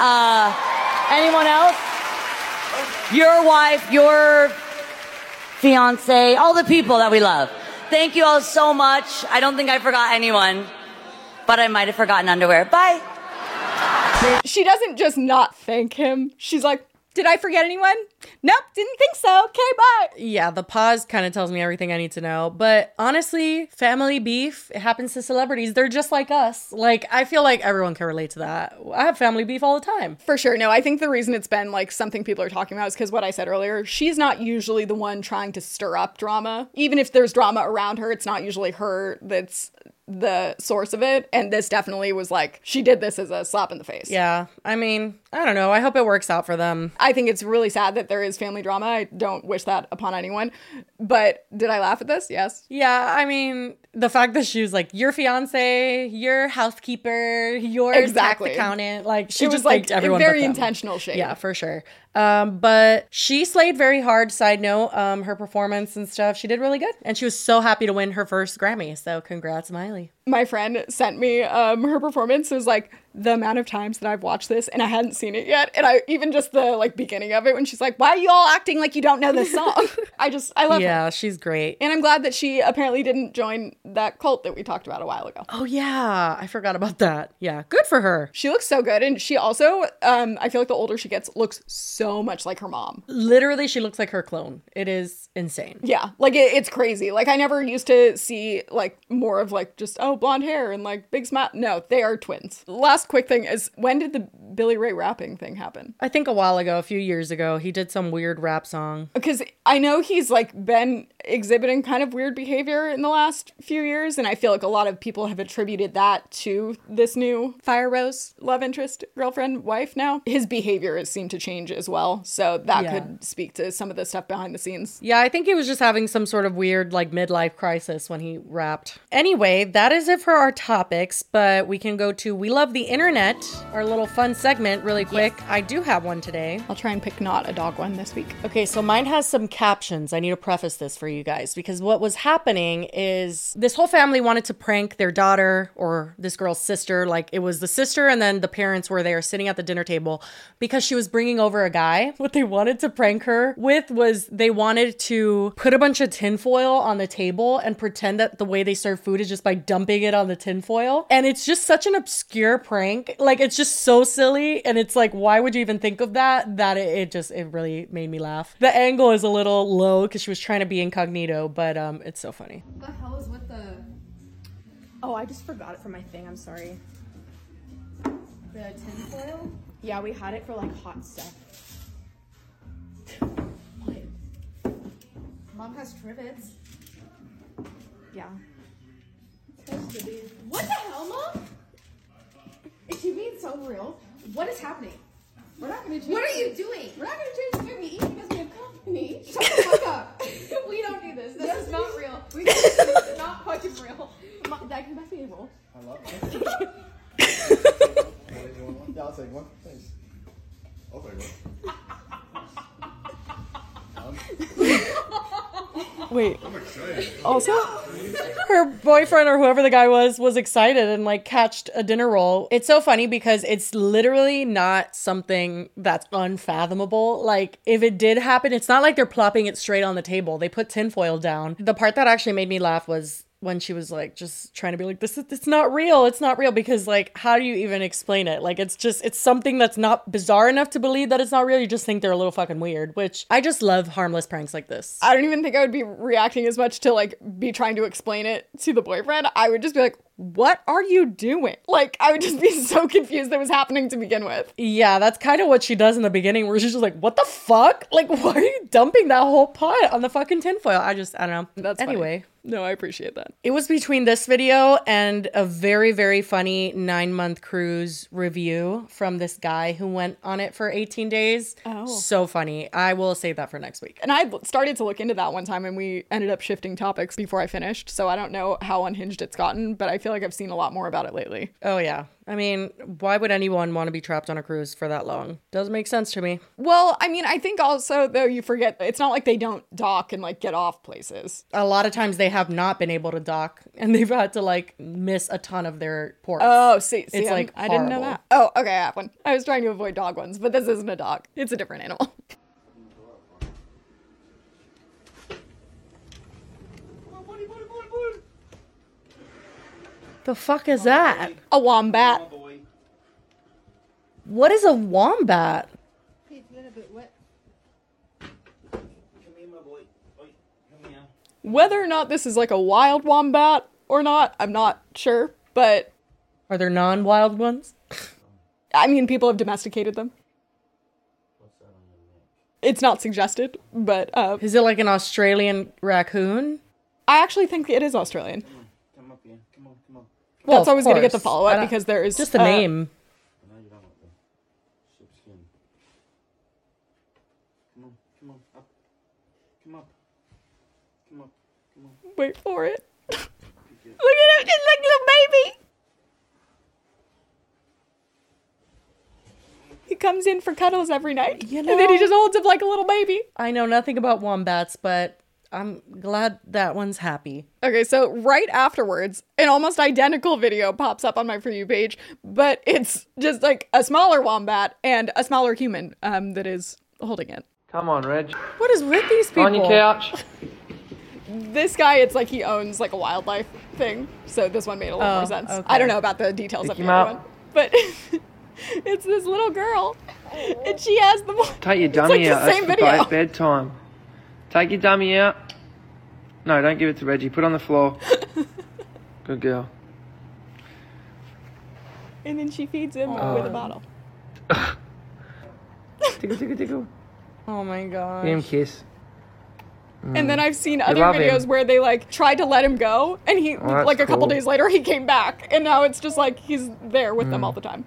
Anyone else? Your wife, your fiance, all the people that we love. Thank you all so much. I don't think I forgot anyone, but I might have forgotten underwear. Bye. She doesn't just not thank him. She's like, did I forget anyone? Nope, didn't think so. Okay, bye. Yeah, the pause kind of tells me everything I need to know. But honestly, family beef, it happens to celebrities. They're just like us. Like, I feel like everyone can relate to that. I have family beef all the time. For sure. No, I think the reason it's been like something people are talking about is because what I said earlier, she's not usually the one trying to stir up drama. Even if there's drama around her, it's not usually her that's the source of it. And this definitely was like, she did this as a slap in the face. Yeah. I mean, I don't know. I hope it works out for them. I think it's really sad that there is family drama. I don't wish that upon anyone. But did I laugh at this? Yes. Yeah. I mean, the fact that she was like, your fiance, your housekeeper, your tax accountant. Like, she just like everyone very intentional shade. Yeah, for sure. But she slayed very hard. Side note, her performance and stuff, she did really good. And she was so happy to win her first Grammy. So congrats, Miley. My friend sent me her performance. It was like the amount of times that I've watched this and I hadn't seen it yet. And I even just the like beginning of it when she's like, why are you all acting like you don't know this song? I love her. Yeah, she's great. And I'm glad that she apparently didn't join that cult that we talked about a while ago. Oh yeah, I forgot about that. Yeah, good for her. She looks so good. And she also, I feel like the older she gets, looks so much like her mom. Literally, she looks like her clone. It is insane. Yeah, like it's crazy. Like I never used to see like more of like just, blonde hair and like big smile. No, they are twins. Last quick thing is, when did the Billy Ray rapping thing happen? I think a while ago, a few years ago, he did some weird rap song. Because I know he's like been exhibiting kind of weird behavior in the last few years, and I feel like a lot of people have attributed that to this new Fire Rose love interest, girlfriend, wife now. His behavior has seemed to change as well, so that could speak to some of the stuff behind the scenes. Yeah, I think he was just having some sort of weird like midlife crisis when he rapped. Anyway, that is it for our topics, but we can go to We Love the Internet, our little fun segment really quick. Yes. I do have one today. I'll try and pick not a dog one this week. Okay, so mine has some captions. I need to preface this for you guys because what was happening is this whole family wanted to prank their daughter or this girl's sister. Like it was the sister and then the parents were there sitting at the dinner table because she was bringing over a guy. What they wanted to prank her with was they wanted to put a bunch of tinfoil on the table and pretend that the way they serve food is just by dumping it on the tinfoil. And it's just such an obscure prank. Like it's just so silly. And it's like, why would you even think of that? That it really made me laugh. The angle is a little low because she was trying to be incognito, but it's so funny. What the hell is with the... Oh, I just forgot it from my thing. I'm sorry. The tinfoil? Yeah, we had it for like hot stuff. What? Mom has trivets. Yeah. What the hell, Mom? Is she being so real? What is happening? We're not going to change. What are you doing? We're not going to change the food we eat because we have company. Shut the fuck up. We don't do this. This is not real. This is not fucking real. Mom, Dad, can you pass me a roll? I love it. Yeah, I'll take one. Thanks. I'll take one. Wait. I'm excited. Also, her boyfriend or whoever the guy was excited and like catched a dinner roll. It's so funny because it's literally not something that's unfathomable. Like if it did happen, it's not like they're plopping it straight on the table. They put tinfoil down. The part that actually made me laugh was when she was like just trying to be like, it's not real. It's not real. Because like, how do you even explain it? Like, it's something that's not bizarre enough to believe that it's not real. You just think they're a little fucking weird, which I just love harmless pranks like this. I don't even think I would be reacting as much to like be trying to explain it to the boyfriend. I would just be like, what are you doing? Like, I would just be so confused that was happening to begin with. Yeah, that's kind of what she does in the beginning, where she's just like, what the fuck? Like, why are you dumping that whole pot on the fucking tinfoil? I don't know. That's anyway. Funny. No, I appreciate that. It was between this video and a very, very funny 9-month cruise review from this guy who went on it for 18 days. Oh. So funny. I will save that for next week. And I started to look into that one time and we ended up shifting topics before I finished. So I don't know how unhinged it's gotten, but I feel like I've seen a lot more about it lately. Oh, yeah. I mean, why would anyone want to be trapped on a cruise for that long? Doesn't make sense to me. Well, I mean, I think also, though, you forget, it's not like they don't dock and, like, get off places. A lot of times they have not been able to dock, and they've had to, like, miss a ton of their ports. Oh, see it's like I didn't know that. Oh, okay, I have one. I was trying to avoid dog ones, but this isn't a dog. It's a different animal. The fuck is that? A wombat. What is a wombat? It's a little bit wet. Whether or not this is like a wild wombat or not, I'm not sure, but... Are there non-wild ones? I mean, people have domesticated them. It's not suggested, but... Is it like an Australian raccoon? I actually think it is Australian. Come up here. Come on. Well, that's always going to get the follow-up because there is... Just the name. No, you don't want the sheepskin. Come on, up. Come up. Wait for it. Look at him, just like a little baby. He comes in for cuddles every night, and then he just holds him like a little baby. I know nothing about wombats, but I'm glad that one's happy. Okay, so right afterwards, an almost identical video pops up on my For You page, but it's just like a smaller wombat and a smaller human that is holding it. Come on, Reg. What is with these people? On your couch. This guy, it's like he owns like a wildlife thing, so this one made a little more sense. Okay. I don't know about the details of the other one, but it's this little girl, and she has the... Take your dummy out. It's like the same video. Bedtime. Take your dummy out. No, don't give it to Reggie. Put it on the floor. Good girl. And then she feeds him with a bottle. Tickle. Oh my gosh. Give him a kiss. And then I've seen other videos where they like tried to let him go, and he like a couple days later he came back, and now it's just like he's there with them all the time.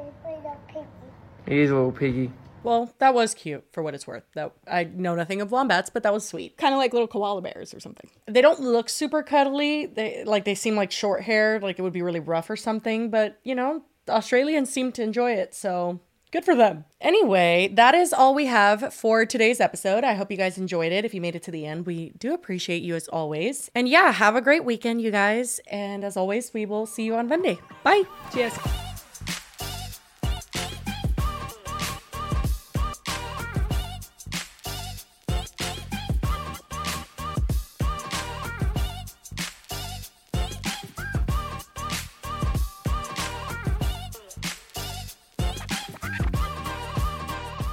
He is a little piggy. Well, that was cute for what it's worth. That I know nothing of wombats, but that was sweet. Kind of like little koala bears or something. They don't look super cuddly. They seem like short hair, like it would be really rough or something. But you know, the Australians seem to enjoy it, so good for them. Anyway, that is all we have for today's episode. I hope you guys enjoyed it. If you made it to the end, we do appreciate you as always. And yeah, have a great weekend, you guys. And as always, we will see you on Monday. Bye. Cheers.